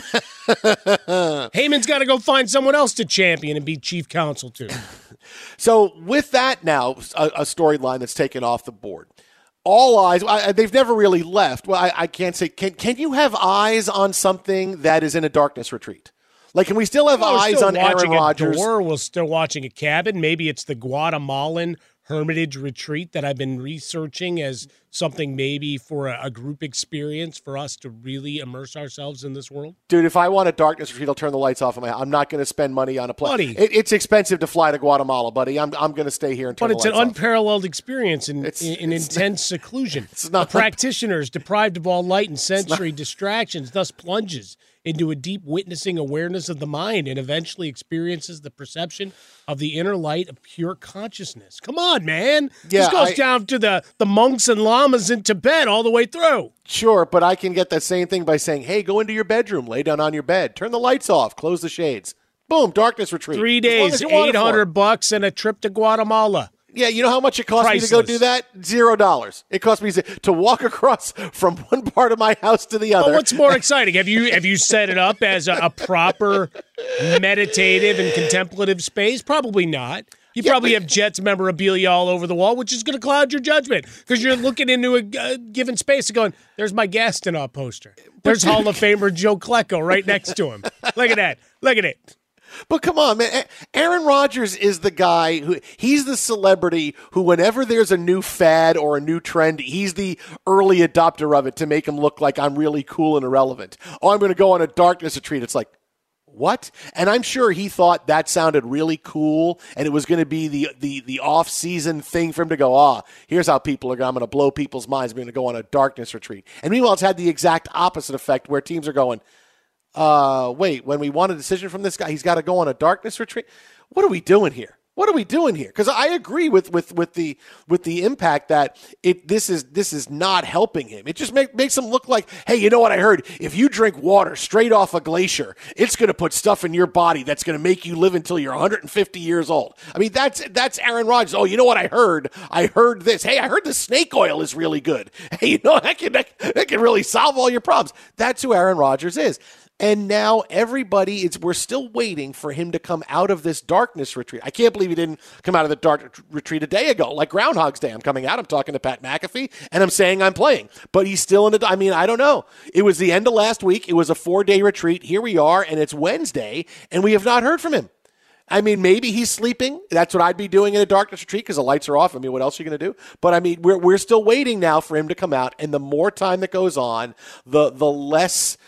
Heyman's got to go find someone else to champion and be chief counsel to. So with that now, a storyline that's taken off the board. All eyes, they've never really left. Well, I can't say, can you have eyes on something that is in a darkness retreat? Like, can we still have eyes on Aaron Rodgers? We're still watching a cabin. Maybe it's the Guatemalan Hermitage retreat that I've been researching as something maybe for a group experience for us to really immerse ourselves in this world. Dude, if I want a darkness retreat, I'll turn the lights off in my house. I'm not going to spend money on a plane. It's expensive to fly to Guatemala, buddy. I'm going to stay here and turn the lights off. But it's an unparalleled experience in intense seclusion. Practitioners deprived of all light and sensory distractions, thus plunges into a deep witnessing awareness of the mind and eventually experiences the perception of the inner light of pure consciousness. Come on, man. This goes down to the monks and lamas in Tibet all the way through. Sure, but I can get that same thing by saying, hey, go into your bedroom, lay down on your bed, turn the lights off, close the shades. Boom, darkness retreat. 3 days, $800 and a trip to Guatemala. Yeah, you know how much it cost me to go do that? $0. It cost me to walk across from one part of my house to the other. Well, what's more exciting? Have you set it up as a proper meditative and contemplative space? Probably not. You probably have Jets memorabilia all over the wall, which is going to cloud your judgment because you're looking into a given space and going, there's my Gastonov poster. There's Hall of Famer Joe Klecko right next to him. Look at that. Look at it. But come on, man. Aaron Rodgers is the guy he's the celebrity who whenever there's a new fad or a new trend, he's the early adopter of it to make him look like I'm really cool and irrelevant. Oh, I'm going to go on a darkness retreat. It's like, what? And I'm sure he thought that sounded really cool and it was going to be the off-season thing for him to go, here's how people are going. I'm going to blow people's minds. I'm going to go on a darkness retreat. And meanwhile, it's had the exact opposite effect where teams are going, wait, when we want a decision from this guy, he's got to go on a darkness retreat. What are we doing here? What are we doing here? Because I agree with the impact that this is not helping him. It just makes him look like, hey, you know what I heard? If you drink water straight off a glacier, it's going to put stuff in your body that's going to make you live until you're 150 years old. I mean, that's Aaron Rodgers. Oh, you know what I heard? I heard this. Hey, I heard the snake oil is really good. Hey, you know that can really solve all your problems. That's who Aaron Rodgers is. And now we're still waiting for him to come out of this darkness retreat. I can't believe he didn't come out of the dark retreat a day ago, like Groundhog's Day. I'm coming out, I'm talking to Pat McAfee, and I'm saying I'm playing. But he's still I don't know. It was the end of last week. It was a 4-day retreat. Here we are, and it's Wednesday, and we have not heard from him. I mean, maybe he's sleeping. That's what I'd be doing in a darkness retreat because the lights are off. I mean, what else are you going to do? But, I mean, we're still waiting now for him to come out, and the more time that goes on, the less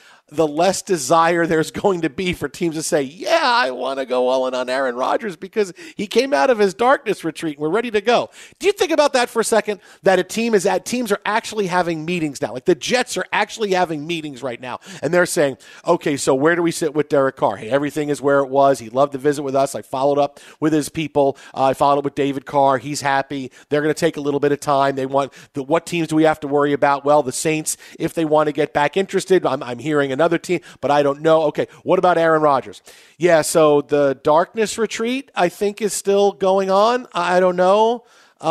desire there's going to be for teams to say, yeah, I want to go all in on Aaron Rodgers because he came out of his darkness retreat and we're ready to go. Do you think about that for a second, that teams are actually having meetings now? Like the Jets are actually having meetings right now, and they're saying, okay, so where do we sit with Derek Carr? Hey, everything is where it was. He loved to visit with us. I followed up with his people. I followed up with David Carr. He's happy. They're going to take a little bit of time. They want what teams do we have to worry about? Well, the Saints, if they want to get back interested, I'm hearing another team, but I don't know. Okay, what about Aaron Rodgers? Yeah, so the darkness retreat, I think, is still going on. I don't know.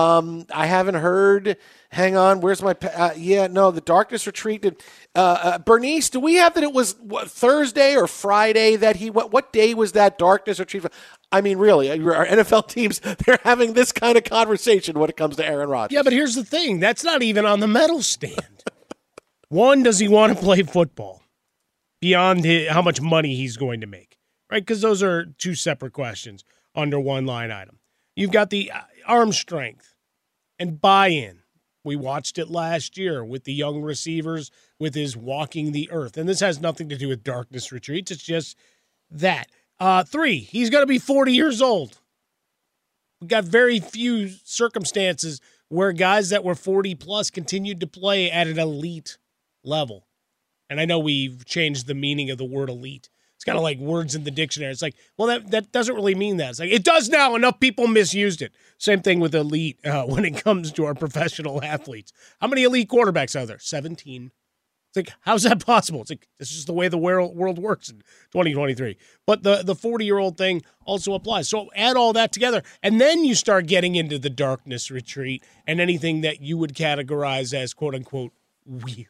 I haven't heard. Hang on, where's my... the darkness retreat. Bernice, do we have that it was Thursday or Friday that he... What day was that darkness retreat? I mean, really, our NFL teams, they're having this kind of conversation when it comes to Aaron Rodgers. Yeah, but here's the thing. That's not even on the medal stand. One, does he want to play football beyond how much money he's going to make, right? Because those are two separate questions under one line item. You've got the arm strength and buy-in. We watched it last year with the young receivers, with his walking the earth. And this has nothing to do with darkness retreats. It's just that. 3, he's going to be 40 years old. We've got very few circumstances where guys that were 40-plus continued to play at an elite level. And I know we've changed the meaning of the word elite. It's kind of like words in the dictionary. It's like, well, that doesn't really mean that. It's like, it does now. Enough people misused it. Same thing with elite when it comes to our professional athletes. How many elite quarterbacks are there? 17. It's like, how's that possible? It's like, this is the way the world works in 2023. But the 40-year-old thing also applies. So add all that together, and then you start getting into the darkness retreat and anything that you would categorize as, quote-unquote, weird.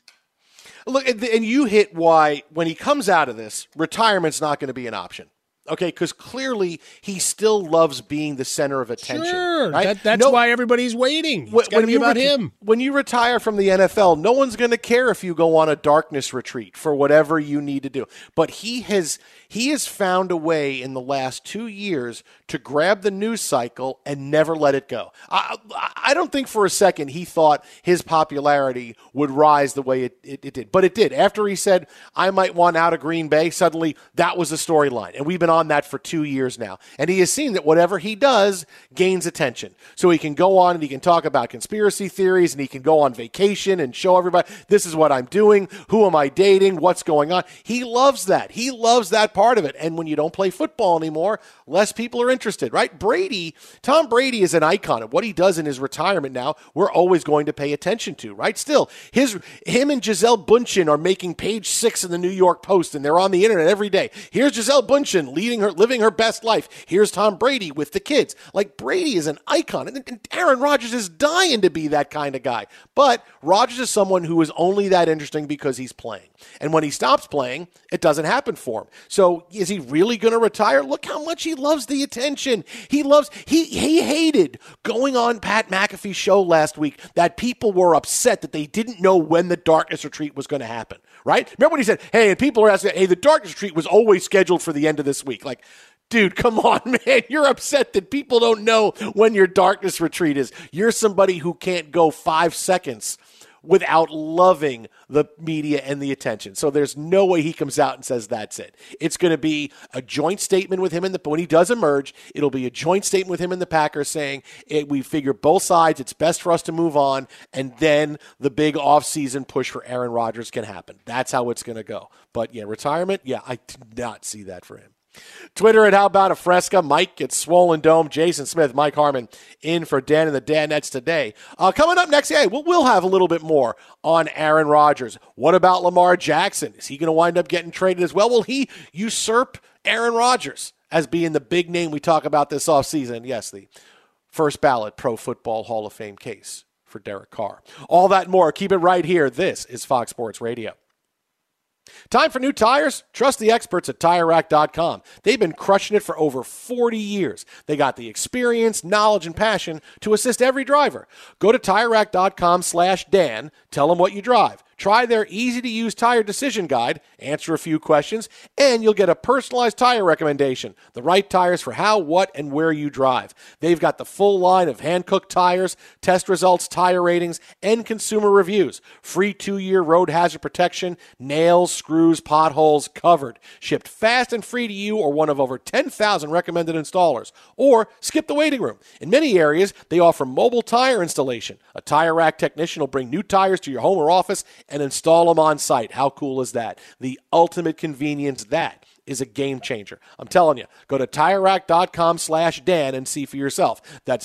Look, and you hit why, when he comes out of this, retirement's not going to be an option. Okay, because clearly he still loves being the center of attention. Sure, right? That's why everybody's waiting. It's got to be about him. When you retire from the NFL, no one's going to care if you go on a darkness retreat for whatever you need to do. But he has found a way in the last 2 years to grab the news cycle and never let it go. I don't think for a second he thought his popularity would rise the way it did. But it did. After he said, I might want out of Green Bay, suddenly that was the storyline. And we've been on that for 2 years now. And he has seen that whatever he does gains attention. So he can go on and he can talk about conspiracy theories and he can go on vacation and show everybody, this is what I'm doing, who am I dating, what's going on. He loves that. He loves that part of it. And when you don't play football anymore, less people are interested, right? Tom Brady is an icon. And what he does in his retirement now, we're always going to pay attention to, right? Still, him and Gisele Bündchen are making page 6 in the New York Post, and they're on the internet every day. Here's Gisele Bündchen living her best life. Here's Tom Brady with the kids. Like, Brady is an icon, and Aaron Rodgers is dying to be that kind of guy. But Rodgers is someone who is only that interesting because he's playing. And when he stops playing, it doesn't happen for him. So is he really going to retire? Look how much he loves the attention. He hated going on Pat McAfee's show last week that people were upset that they didn't know when the darkness retreat was going to happen, right? Remember when he said, hey, and people are asking, hey, the darkness retreat was always scheduled for the end of this week. Like, dude, come on, man. You're upset that people don't know when your darkness retreat is. You're somebody who can't go 5 seconds without loving the media and the attention. So there's no way he comes out and says that's it. It's going to be a joint statement with him when he does emerge. It'll be a joint statement with him and the Packers saying we figure both sides. It's best for us to move on, and then the big offseason push for Aaron Rodgers can happen. That's how it's going to go. But yeah, retirement. Yeah, I did not see that for him. Twitter at How About a Fresca. Mike gets Swollen Dome. Jason Smith, Mike Harmon in for Dan and the Danettes today. Coming up next, we'll have a little bit more on Aaron Rodgers. What about Lamar Jackson? Is he going to wind up getting traded as well? Will he usurp Aaron Rodgers as being the big name we talk about this offseason? Yes, the first ballot Pro Football Hall of Fame case for Derek Carr. All that and more. Keep it right here. This is Fox Sports Radio. Time for new tires? Trust the experts at TireRack.com. They've been crushing it for over 40 years. They got the experience, knowledge, and passion to assist every driver. Go to TireRack.com/Dan. Tell them what you drive. Try their easy-to-use tire decision guide, answer a few questions, and you'll get a personalized tire recommendation. The right tires for how, what, and where you drive. They've got the full line of hand-cooked tires, test results, tire ratings, and consumer reviews. Free 2-year road hazard protection, nails, screws, potholes, covered. Shipped fast and free to you or one of over 10,000 recommended installers. Or skip the waiting room. In many areas, they offer mobile tire installation. A Tire Rack technician will bring new tires to your home or office and install them on site. How cool is that? The ultimate convenience. That is a game changer. I'm telling you, go to TireRack.com/Dan and see for yourself. That's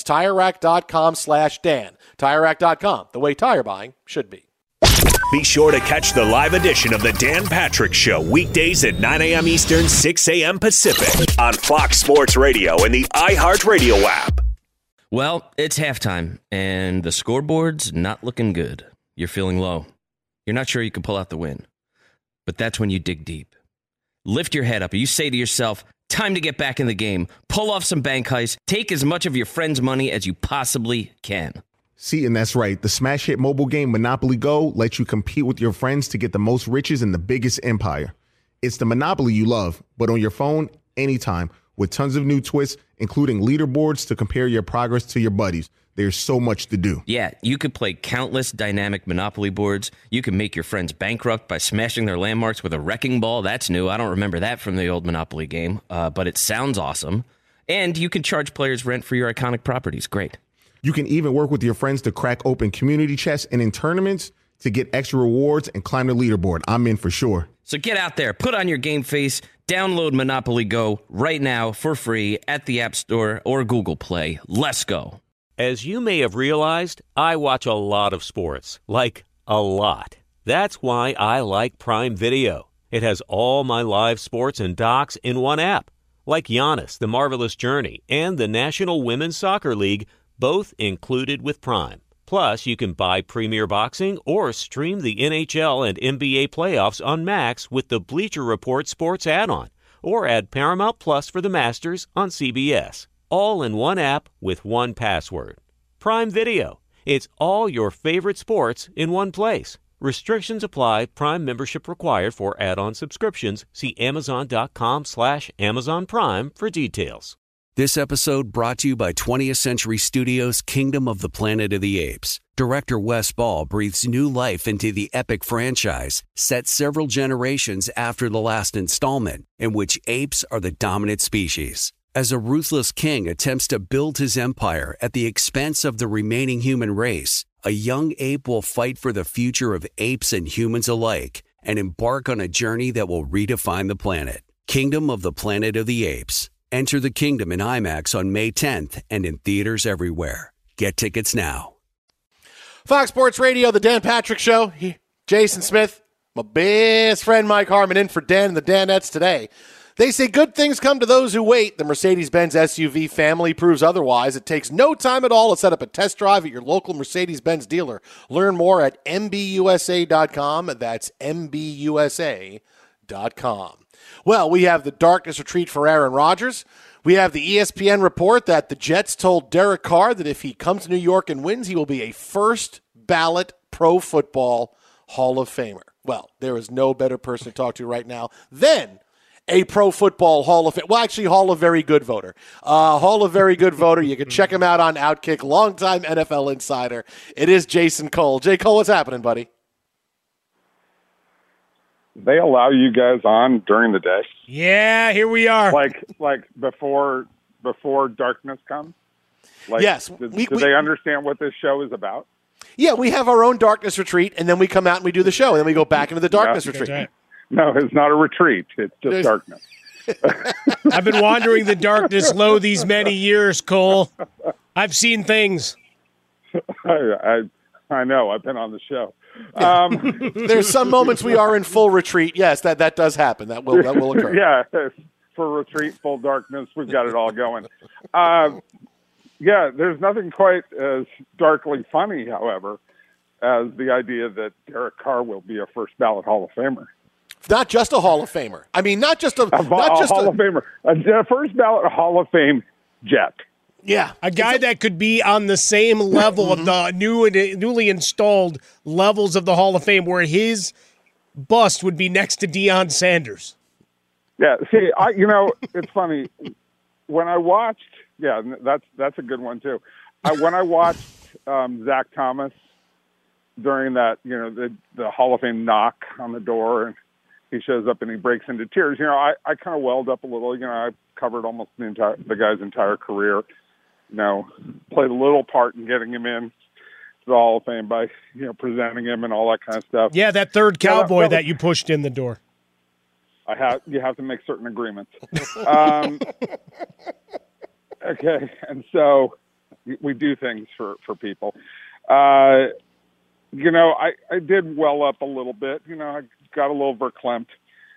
TireRack.com/Dan. TireRack.com, the way tire buying should be. Be sure to catch the live edition of the Dan Patrick Show weekdays at 9 a.m. Eastern, 6 a.m. Pacific on Fox Sports Radio and the iHeartRadio app. Well, it's halftime, and the scoreboard's not looking good. You're feeling low. You're not sure you can pull out the win. But that's when you dig deep. Lift your head up and you say to yourself, time to get back in the game. Pull off some bank heists. Take as much of your friend's money as you possibly can. See, and that's right. The smash hit mobile game Monopoly Go lets you compete with your friends to get the most riches in the biggest empire. It's the Monopoly you love, but on your phone, anytime, with tons of new twists, including leaderboards to compare your progress to your buddies. There's so much to do. Yeah, you could play countless dynamic Monopoly boards. You can make your friends bankrupt by smashing their landmarks with a wrecking ball. That's new. I don't remember that from the old Monopoly game, but it sounds awesome. And you can charge players rent for your iconic properties. Great. You can even work with your friends to crack open community chests and in tournaments to get extra rewards and climb the leaderboard. I'm in for sure. So get out there, put on your game face, download Monopoly Go right now for free at the App Store or Google Play. Let's go. As you may have realized, I watch a lot of sports, like a lot. That's why I like Prime Video. It has all my live sports and docs in one app, like Giannis, The Marvelous Journey, and the National Women's Soccer League, both included with Prime. Plus, you can buy Premier Boxing or stream the NHL and NBA playoffs on Max with the Bleacher Report Sports add-on, or add Paramount Plus for the Masters on CBS. All in one app with one password. Prime Video. It's all your favorite sports in one place. Restrictions apply. Prime membership required for add-on subscriptions. See Amazon.com/Amazon Prime for details. This episode brought to you by 20th Century Studios' Kingdom of the Planet of the Apes. Director Wes Ball breathes new life into the epic franchise, set several generations after the last installment, in which apes are the dominant species. As a ruthless king attempts to build his empire at the expense of the remaining human race, a young ape will fight for the future of apes and humans alike and embark on a journey that will redefine the planet. Kingdom of the Planet of the Apes. Enter the kingdom in IMAX on May 10th and in theaters everywhere. Get tickets now. Fox Sports Radio, the Dan Patrick Show. Jason Smith, my best friend Mike Harmon in for Dan and the Danettes today. They say good things come to those who wait. The Mercedes-Benz SUV family proves otherwise. It takes no time at all to set up a test drive at your local Mercedes-Benz dealer. Learn more at MBUSA.com. That's MBUSA.com. Well, we have the darkness retreat for Aaron Rodgers. We have the ESPN report that the Jets told Derek Carr that if he comes to New York and wins, he will be a first-ballot Pro Football Hall of Famer. Well, there is no better person to talk to right now than a Pro Football Hall of Fame. Well, actually, Hall of Very Good voter. Hall of Very Good voter. You can check him out on Outkick. Longtime NFL insider. It is Jason Cole. Jay Cole, what's happening, buddy? They allow you guys on during the day? Yeah, here we are. Like before darkness comes? Yes. Do they understand what this show is about? Yeah, we have our own darkness retreat, and then we come out and we do the show, and then we go back into the darkness retreat. Right. No, it's not a retreat. It's just darkness. I've been wandering the darkness low these many years, Cole. I've seen things. I know. I've been on the show. There's some moments we are in full retreat. Yes, that does happen. That will occur. Yeah, for retreat, full darkness, we've got it all going. Yeah, there's nothing quite as darkly funny, however, as the idea that Derek Carr will be a first ballot Hall of Famer. Not just a Hall of Famer. I mean, not just a Hall of Famer, a first ballot Hall of Fame Jet. Yeah, a guy that could be on the same level of the newly installed levels of the Hall of Fame, where his bust would be next to Deion Sanders. Yeah, see, it's funny when I watched. Yeah, that's a good one too. When I watched Zach Thomas during that, the Hall of Fame knock on the door, and he shows up and he breaks into tears. I kind of welled up a little. I covered almost the guy's entire career. Played a little part in getting him in to the Hall of Fame by presenting him and all that kind of stuff. Yeah, that third cowboy that you pushed in the door. You have to make certain agreements. Okay, and so we do things for people. I did well up a little bit. I got a little verklempt.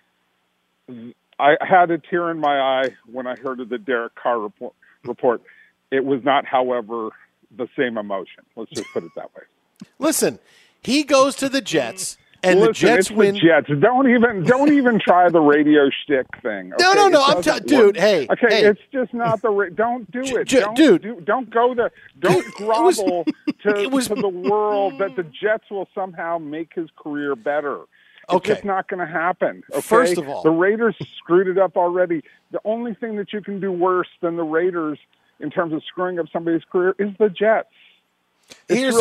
I had a tear in my eye when I heard of the Derek Carr report. It was not, however, the same emotion. Let's just put it that way. Listen, he goes to the Jets, and the Jets win. The Jets. Don't even try the radio shtick thing. Okay? No. Dude, hey. Okay, it's just not the. Don't do it, Don't go there. Don't grovel to the world that the Jets will somehow make his career better. It's just not going to happen. Okay? First of all, the Raiders screwed it up already. The only thing that you can do worse than the Raiders in terms of screwing up somebody's career is the Jets. There's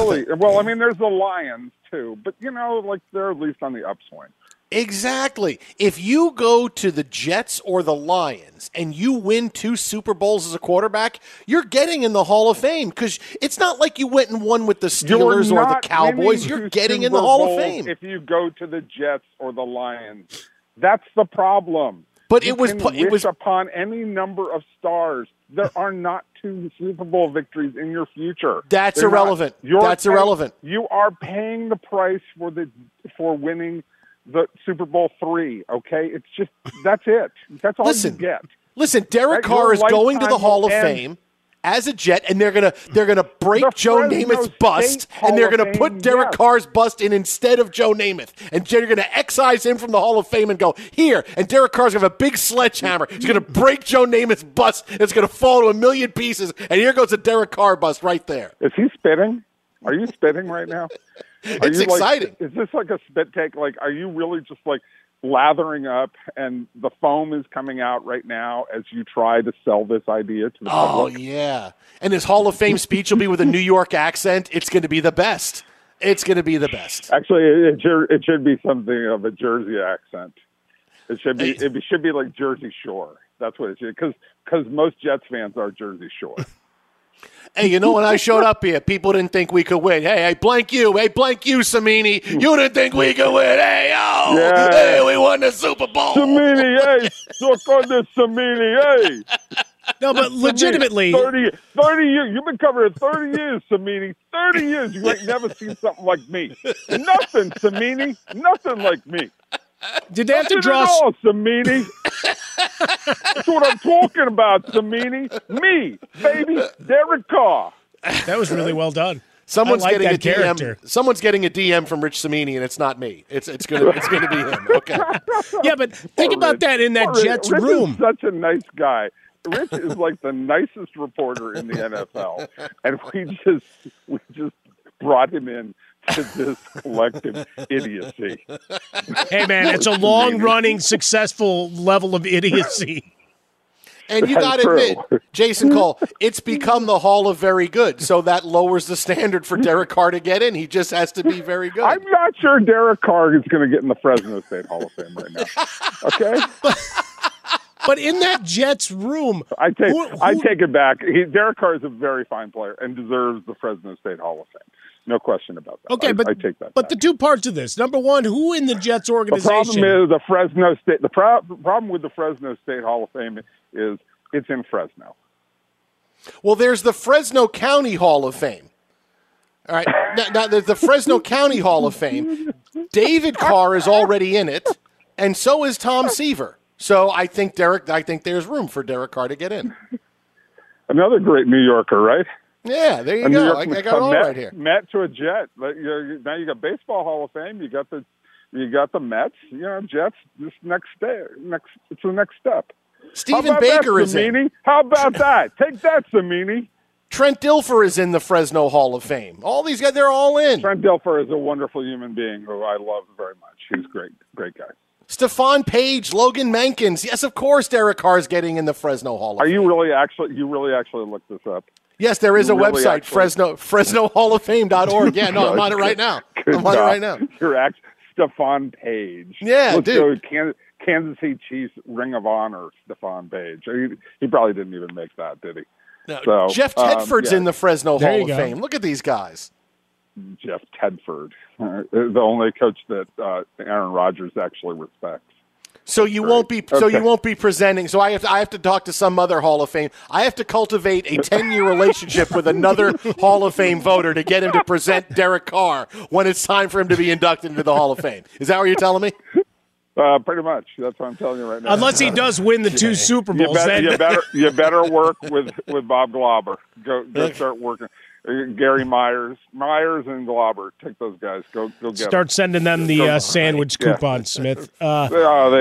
the Lions too, but they're at least on the upswing. Exactly. If you go to the Jets or the Lions and you win 2 Super Bowls as a quarterback, you're getting in the Hall of Fame, because it's not like you went and won with the Steelers or the Cowboys. You're getting in the Hall of Fame. If you go to the Jets or the Lions, that's the problem. But it was upon any number of stars. There are not 2 Super Bowl victories in your future. That's irrelevant. Irrelevant. You are paying the price for winning the Super Bowl 3. Okay, it's just that's it. That's all you get. Listen, Derek Carr is going to the Hall of Fame as a Jet, and they're gonna break Joe Namath's bust, and they're gonna put Derek Carr's bust in instead of Joe Namath, and they're gonna excise him from the Hall of Fame and go here. And Derek Carr's gonna have a big sledgehammer. He's gonna break Joe Namath's bust. It's gonna fall to a million pieces, and here goes a Derek Carr bust right there. Is he spitting? Are you spitting right now? It's exciting. Is this like a spit take? Are you really just lathering up, and the foam is coming out right now as you try to sell this idea to the public? Oh, yeah. And his Hall of Fame speech will be with a New York accent. It's going to be the best. It's going to be the best. Actually, it should be something of a Jersey accent. It should be like Jersey Shore. That's what it should, because most Jets fans are Jersey Shore. Hey, when I showed up here, people didn't think we could win. Hey, blank you, Samini. You didn't think we could win. Hey, hey, we won the Super Bowl. Samini, hey, suck on this, Samini, hey. No, but legitimately. 30 years. You've been covering 30 years, Samini. 30 years. You ain't never seen something like me. Nothing, Samini. Nothing like me. Did they have to draw? Oh, Samini. That's what I'm talking about, Samini. Me, baby, Derek Carr. That was really well done. Someone's like getting a character. DM. Someone's getting a DM from Rich Samini, and it's not me. It's gonna be him. Okay. Yeah, but think about that in that Jets Rich room. Is such a nice guy. Rich is like the nicest reporter in the NFL, and we just brought him in to this collective idiocy. Hey, man, it's a long-running, successful level of idiocy. And you got to admit, Jason Cole, it's become the Hall of Very Good, so that lowers the standard for Derek Carr to get in. He just has to be very good. I'm not sure Derek Carr is going to get in the Fresno State Hall of Fame right now. Okay? But in that Jets room, I take it back. Derek Carr is a very fine player and deserves the Fresno State Hall of Fame. No question about that. Okay, I take that. But the two parts of this: number one, who in the Jets organization? The problem is the Fresno State. The problem with the Fresno State Hall of Fame is it's in Fresno. Well, there's the Fresno County Hall of Fame. All right, now there's the Fresno County Hall of Fame. David Carr is already in it, and so is Tom Seaver. So I think there's room for Derek Carr to get in. Another great New Yorker, right? Yeah, there you go. I got it all right here. Met to a Jet. Now you got Baseball Hall of Fame. You got the Mets. Jets. This it's the next step. Stephen Baker is in. How about that? Take that, Cimini. Trent Dilfer is in the Fresno Hall of Fame. All these guys, they're all in. Trent Dilfer is a wonderful human being who I love very much. He's great guy. Stephon Page, Logan Mankins. Yes, of course, Derek Carr is getting in the Fresno Hall of Fame. You really actually looked this up? Yes, there is a website, FresnoHallOfFame.org. Yeah, no, I'm on it right now. You're Stephon Page. Yeah, Let's dude. Go Kansas City Chiefs Ring of Honor, Stephon Page. He probably didn't even make that, did he? No, so, Jeff Tedford's in the Fresno Hall of go. Fame. Look at these guys. Jeff Tedford, the only coach that Aaron Rodgers actually respects. So you won't be presenting. So I have to talk to some other Hall of Fame. I have to cultivate a 10-year relationship with another Hall of Fame voter to get him to present Derek Carr when it's time for him to be inducted into the Hall of Fame. Is that what you're telling me? Pretty much. That's what I'm telling you right now. Unless he does win the two Super Bowls, you better work with Bob Glauber. Go start working. Gary Myers and Glauber, take those guys. Go get Start them. sending them the sandwich coupons, Smith. Except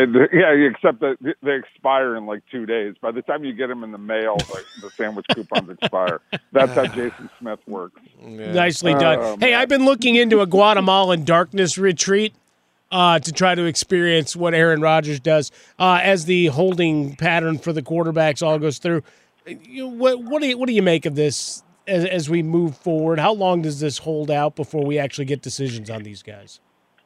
that they expire in like 2 days. By the time you get them in the mail, the sandwich coupons expire. That's how Jason Smith works. Yeah. Nicely done. Hey, I've been looking into a Guatemalan darkness retreat to try to experience what Aaron Rodgers does as the holding pattern for the quarterbacks all goes through. What do you make of this? As we move forward, how long does this hold out before we actually get decisions on these guys?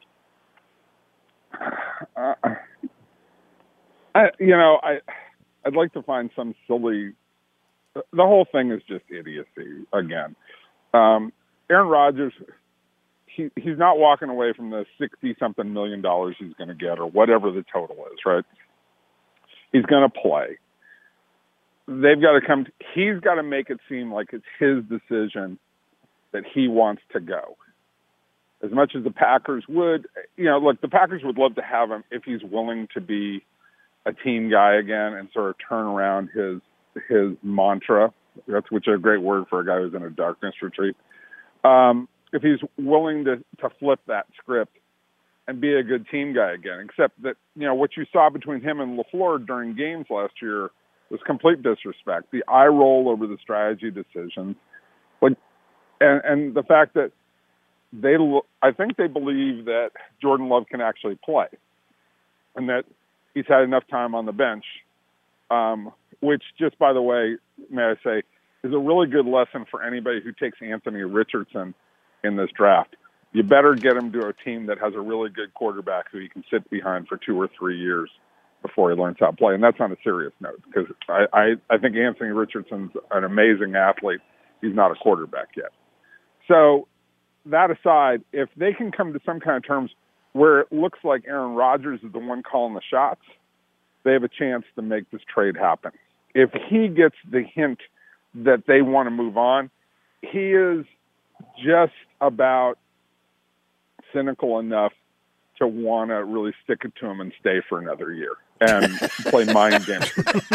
I'd like to find some silly. The whole thing is just idiocy again. Aaron Rodgers, he's not walking away from the $60-something million he's going to get, or whatever the total is. Right? He's going to play. They've got to come. He's got to make it seem like it's his decision that he wants to go. As much as the Packers would, look, the Packers would love to have him if he's willing to be a team guy again and sort of turn around his mantra. Which is a great word for a guy who's in a darkness retreat. If he's willing to flip that script and be a good team guy again, except that what you saw between him and LaFleur during games last year was complete disrespect. The eye roll over the strategy decisions, and the fact that I think they believe that Jordan Love can actually play, and that he's had enough time on the bench, which, just by the way, may I say, is a really good lesson for anybody who takes Anthony Richardson in this draft. You better get him to a team that has a really good quarterback who he can sit behind for 2 or 3 years before he learns how to play. And that's on a serious note, because I think Anthony Richardson's an amazing athlete. He's not a quarterback yet. So that aside, if they can come to some kind of terms where it looks like Aaron Rodgers is the one calling the shots, they have a chance to make this trade happen. If he gets the hint that they want to move on, he is just about cynical enough to want to really stick it to him and stay for another year and play mind games.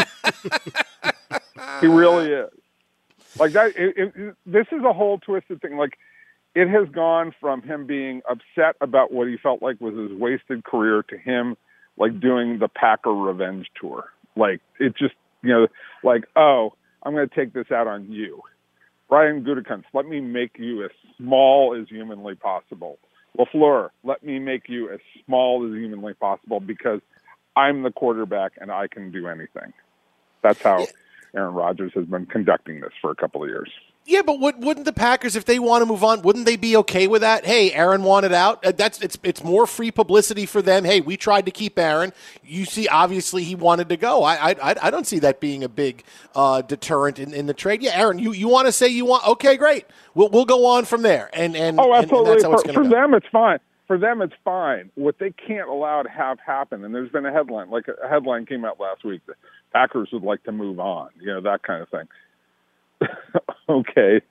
He really is. Like that. This is a whole twisted thing. Like, it has gone from him being upset about what he felt like was his wasted career to him like doing the Packer revenge tour. Like, it just, oh, I'm going to take this out on you. Brian Gutekunst, let me make you as small as humanly possible. LaFleur, let me make you as small as humanly possible because I'm the quarterback and I can do anything. That's how Aaron Rodgers has been conducting this for a couple of years. Yeah, but wouldn't the Packers, if they want to move on, wouldn't they be okay with that? Hey, Aaron wanted out. It's more free publicity for them. Hey, we tried to keep Aaron. You see, obviously he wanted to go. I don't see that being a big deterrent in the trade. Yeah, Aaron, you want to say you want? Okay, great. We'll go on from there. And absolutely. And that's how it's for go. them, it's fine. For them, it's fine. What they can't allow to have happen, and there's been a headline came out last week that Packers would like to move on. That kind of thing. Okay,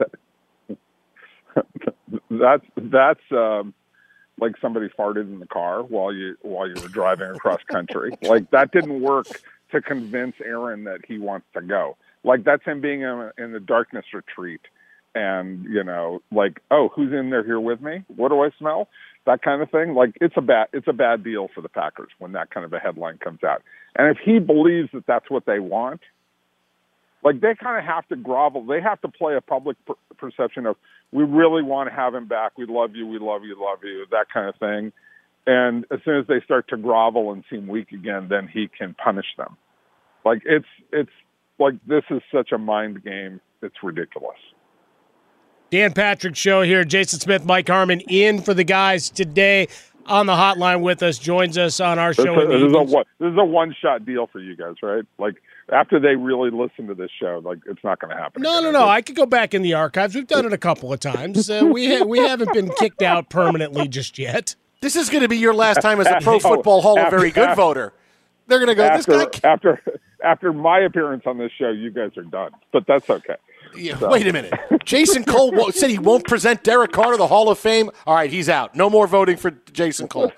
that's like somebody farted in the car while you were driving across country. Like that didn't work to convince Aaron that he wants to go. Like that's him being in the darkness retreat, and like, oh, who's in there here with me? What do I smell? That kind of thing. Like it's a bad deal for the Packers when that kind of a headline comes out. And if he believes that that's what they want. Like, they kind of have to grovel. They have to play a public perception of, we really want to have him back. We love you, that kind of thing. And as soon as they start to grovel and seem weak again, then he can punish them. Like, it's like this is such a mind game. It's ridiculous. Dan Patrick Show here. Jason Smith, Mike Harmon in for the guys today on the hotline with us. Joins us on our show. This is a one-shot deal for you guys, right? Like, after they really listen to this show, like it's not going to happen. No. I could go back in the archives. We've done it a couple of times. We haven't been kicked out permanently just yet. This is going to be your last time as a Pro Football Hall of Very Good voter. They're going to go, this guy. After my appearance on this show, you guys are done. But that's okay. Yeah, so. Wait a minute. Jason Cole said he won't present Derek Carr to the Hall of Fame. All right, he's out. No more voting for Jason Cole.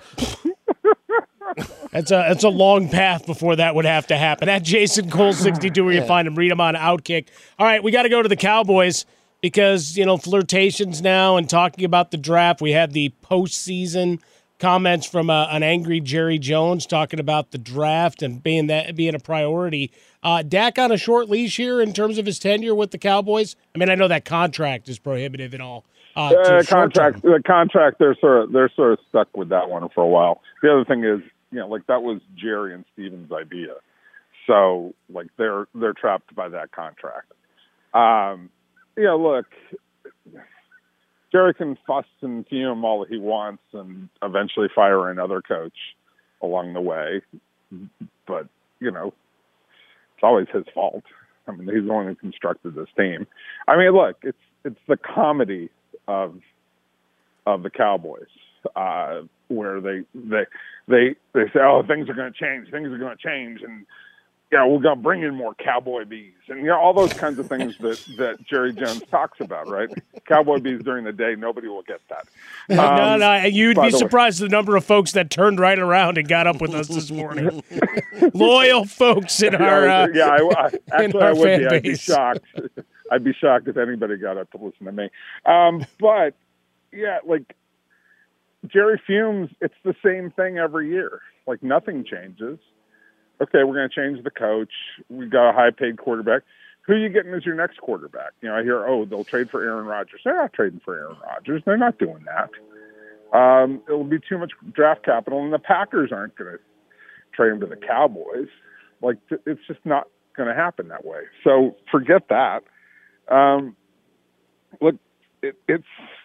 It's a long path before that would have to happen. At Jason Cole 62, where you find him, read him on Outkick. All right, we got to go to the Cowboys because flirtations now and talking about the draft. We had the postseason comments from an angry Jerry Jones talking about the draft and being a priority. Dak on a short leash here in terms of his tenure with the Cowboys. I mean, I know that contract is prohibitive and all. The contract, they're sort of stuck with that one for a while. The other thing is, like that was Jerry and Steven's idea, so like they're trapped by that contract. Look, Jerry can fuss and fume all that he wants, and eventually fire another coach along the way. But it's always his fault. I mean, he's the one who constructed this team. I mean, look, it's the comedy of the Cowboys, where they say, oh, things are going to change, and we're going to bring in more cowboy bees, and all those kinds of things that Jerry Jones talks about, right? Cowboy bees during the day, nobody will get that. No, you'd be surprised the number of folks that turned right around and got up with us this morning. Loyal folks in our I would be. I'd be shocked. I'd be shocked if anybody got up to listen to me. But yeah, like Jerry fumes. It's the same thing every year. Like nothing changes. Okay, we're going to change the coach. We got a high-paid quarterback. Who are you getting as your next quarterback? I hear, they'll trade for Aaron Rodgers. They're not trading for Aaron Rodgers. They're not doing that. It'll be too much draft capital, and the Packers aren't going to trade him to the Cowboys. Like, it's just not going to happen that way. So forget that. Look, it's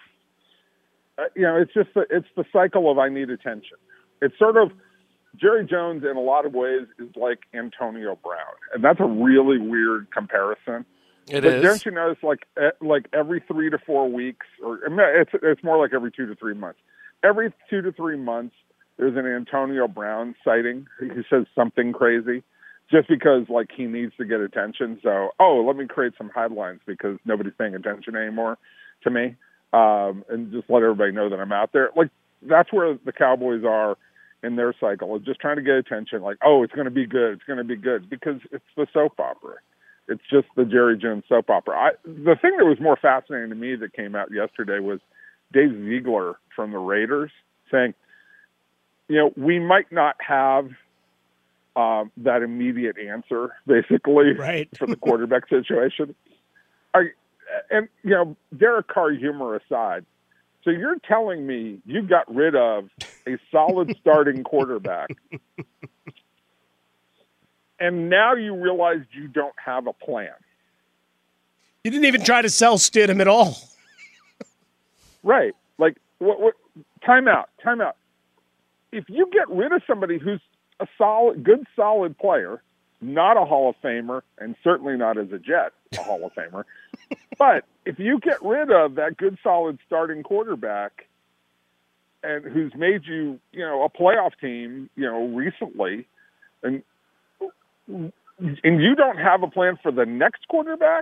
the cycle of I need attention. It's sort of Jerry Jones in a lot of ways is like Antonio Brown, and that's a really weird comparison. But don't you notice, like every 3 to 4 weeks, or it's more like every 2 to 3 months. Every 2 to 3 months, there's an Antonio Brown sighting. He says something crazy, just because like he needs to get attention. So, let me create some headlines because nobody's paying attention anymore to me, and just let everybody know that I'm out there. Like that's where the Cowboys are in their cycle, of just trying to get attention. Like, it's going to be good. It's going to be good because it's the soap opera. It's just the Jerry Jones soap opera. The thing that was more fascinating to me that came out yesterday was Dave Ziegler from the Raiders saying, we might not have that immediate answer, basically, right, for the quarterback situation. and Derek Carr humor aside, so you're telling me you got rid of a solid starting quarterback, and now you realize you don't have a plan. You didn't even try to sell Stidham at all. Right. Like, what? Time out. If you get rid of somebody who's a good, solid player, not a Hall of Famer, and certainly not as a Jet, a Hall of Famer, but if you get rid of that good, solid starting quarterback and who's made you, a playoff team, recently, and you don't have a plan for the next quarterback,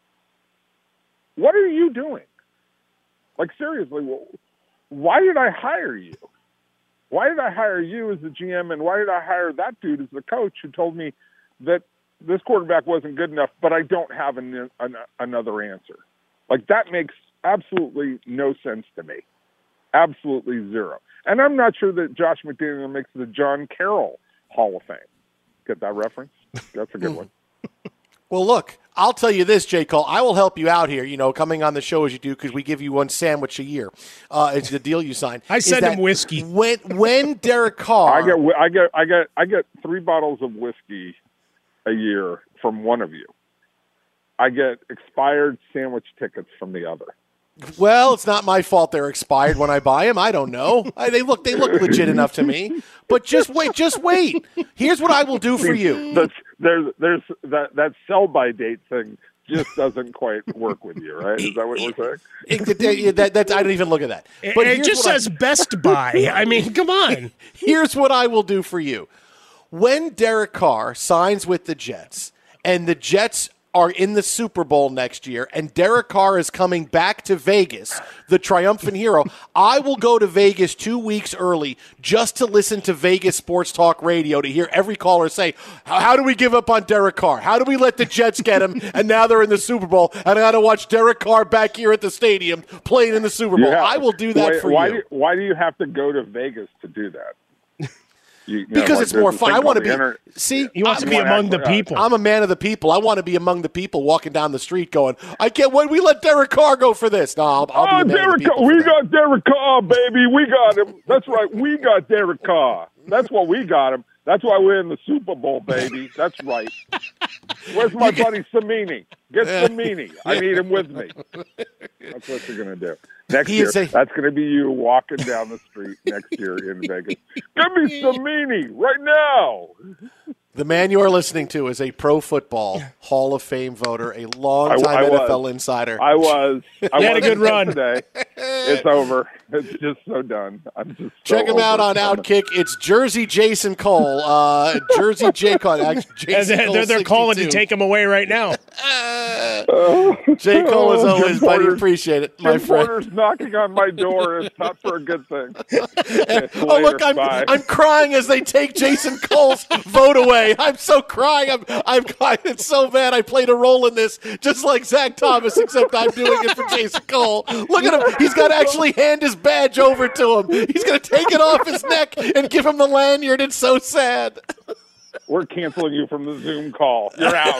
what are you doing? Like, seriously, why did I hire you? Why did I hire you as the GM, and why did I hire that dude as the coach who told me that this quarterback wasn't good enough, but I don't have another answer? Like, that makes absolutely no sense to me. Absolutely zero. And I'm not sure that Josh McDaniel makes the John Carroll Hall of Fame. Get that reference? That's a good one. Well, look, I'll tell you this, J. Cole. I will help you out here, coming on the show as you do, because we give you one sandwich a year. It's the deal you signed. I send him whiskey. When Derek Carr... I get 3 bottles of whiskey a year from one of you. I get expired sandwich tickets from the other. Well, it's not my fault they're expired when I buy them. I don't know. They look legit enough to me. But just wait. Here's what I will do for you. There's that sell-by date thing just doesn't quite work with you, right? Is that what we're saying? I don't even look at that. But it just says Best Buy. I mean, come on. Here's what I will do for you. When Derek Carr signs with the Jets, and the Jets are in the Super Bowl next year, and Derek Carr is coming back to Vegas, the triumphant hero, I will go to Vegas 2 weeks early just to listen to Vegas Sports Talk Radio to hear every caller say, how do we give up on Derek Carr? How do we let the Jets get him, and now they're in the Super Bowl, and I got to watch Derek Carr back here at the stadium playing in the Super Bowl. I will do that for you. Why do you have to go to Vegas to do that? Because it's more fun. I want to be. See, he wants to be among the people. I'm a man of the people. I want to be among the people walking down the street, going, "I can't. When we let Derek Carr go for this? No, I'll be a man Derek of the people. We got Derek Carr, baby. We got him. That's right. We got Derek Carr. That's what we got him. That's why we're in the Super Bowl, baby. That's right. Where's my buddy Samini? Get Samini. I need him with me. That's what you're going to do. Next year, that's going to be you walking down the street next year in Vegas. Give me Samini right now. The man you are listening to is a Pro Football Hall of Fame voter, a long-time NFL insider. I was. He had a good run. Today. It's over. It's just so done. I'm just check him out on Outkick. It's Jersey Jason Cole. Jersey J. Cole. They're calling to take him away right now. J. Cole, as always, buddy. Appreciate it, my friend. Porter's knocking on my door. It's not for a good thing. Oh, look, I'm crying as they take Jason Cole's vote away. I'm so crying. It's so bad. I played a role in this, just like Zach Thomas, except I'm doing it for Jason Cole. Look at him. He's got to actually hand his badge over to him. He's going to take it off his neck and give him the lanyard. It's so sad. We're canceling you from the Zoom call. You're out.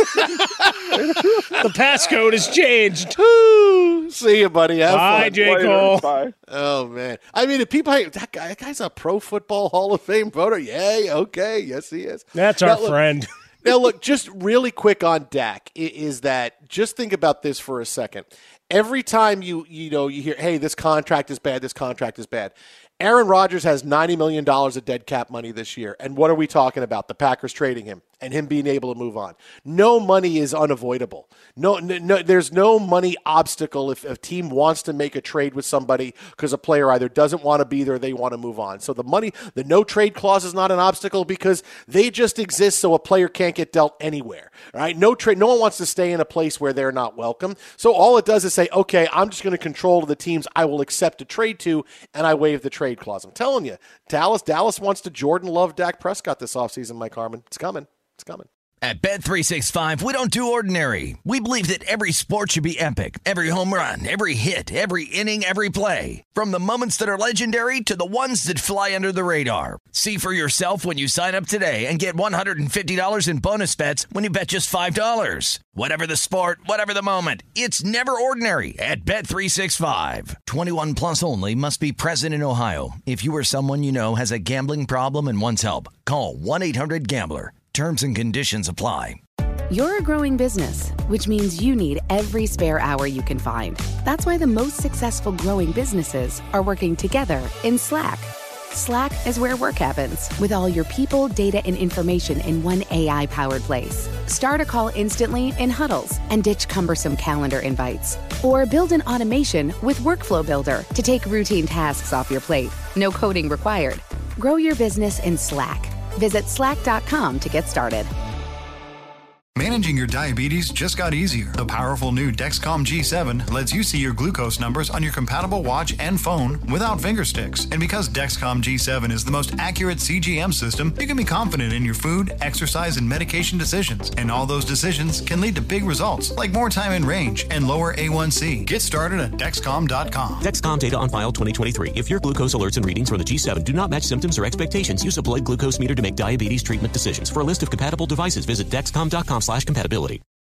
The passcode has changed. See you, buddy. Have Bye, fun. J. Cole. Bye. Oh, man. I mean, if people, that guy's a Pro Football Hall of Fame voter. Yay. Okay. Yes, he is. That's our friend. Now, look, just really quick on Dak is that just think about this for a second. Every time you hear, hey, this contract is bad, this contract is bad. Aaron Rodgers has $90 million of dead cap money this year. And what are we talking about? The Packers trading him and him being able to move on. No money is unavoidable. No, there's no money obstacle if a team wants to make a trade with somebody because a player either doesn't want to be there or they want to move on. So the no trade clause is not an obstacle because they just exist so a player can't get dealt anywhere. Right? No trade. No one wants to stay in a place where they're not welcome. So all it does is say, okay, I'm just going to control the teams I will accept a trade to, and I waive the trade clause. I'm telling you, Dallas wants to Jordan Love Dak Prescott this offseason, Mike Harmon. It's coming. It's coming. At Bet365, we don't do ordinary. We believe that every sport should be epic. Every home run, every hit, every inning, every play. From the moments that are legendary to the ones that fly under the radar. See for yourself when you sign up today and get $150 in bonus bets when you bet just $5. Whatever the sport, whatever the moment, it's never ordinary at Bet365. 21 plus only. Must be present in Ohio. If you or someone you know has a gambling problem and wants help, call 1-800-GAMBLER. Terms and conditions apply. You're a growing business, which means you need every spare hour you can find. That's why the most successful growing businesses are working together in Slack. Slack is where work happens, with all your people, data, and information in one AI-powered place. Start a call instantly in huddles and ditch cumbersome calendar invites. Or build an automation with Workflow Builder to take routine tasks off your plate. No coding required. Grow your business in Slack. Visit slack.com to get started. Managing your diabetes just got easier. The powerful new Dexcom G7 lets you see your glucose numbers on your compatible watch and phone without finger sticks. And because Dexcom G7 is the most accurate CGM system, you can be confident in your food, exercise, and medication decisions. And all those decisions can lead to big results, like more time in range and lower A1C. Get started at Dexcom.com. Dexcom data on file 2023. If your glucose alerts and readings from the G7 do not match symptoms or expectations, use a blood glucose meter to make diabetes treatment decisions. For a list of compatible devices, visit Dexcom.com/compatibility.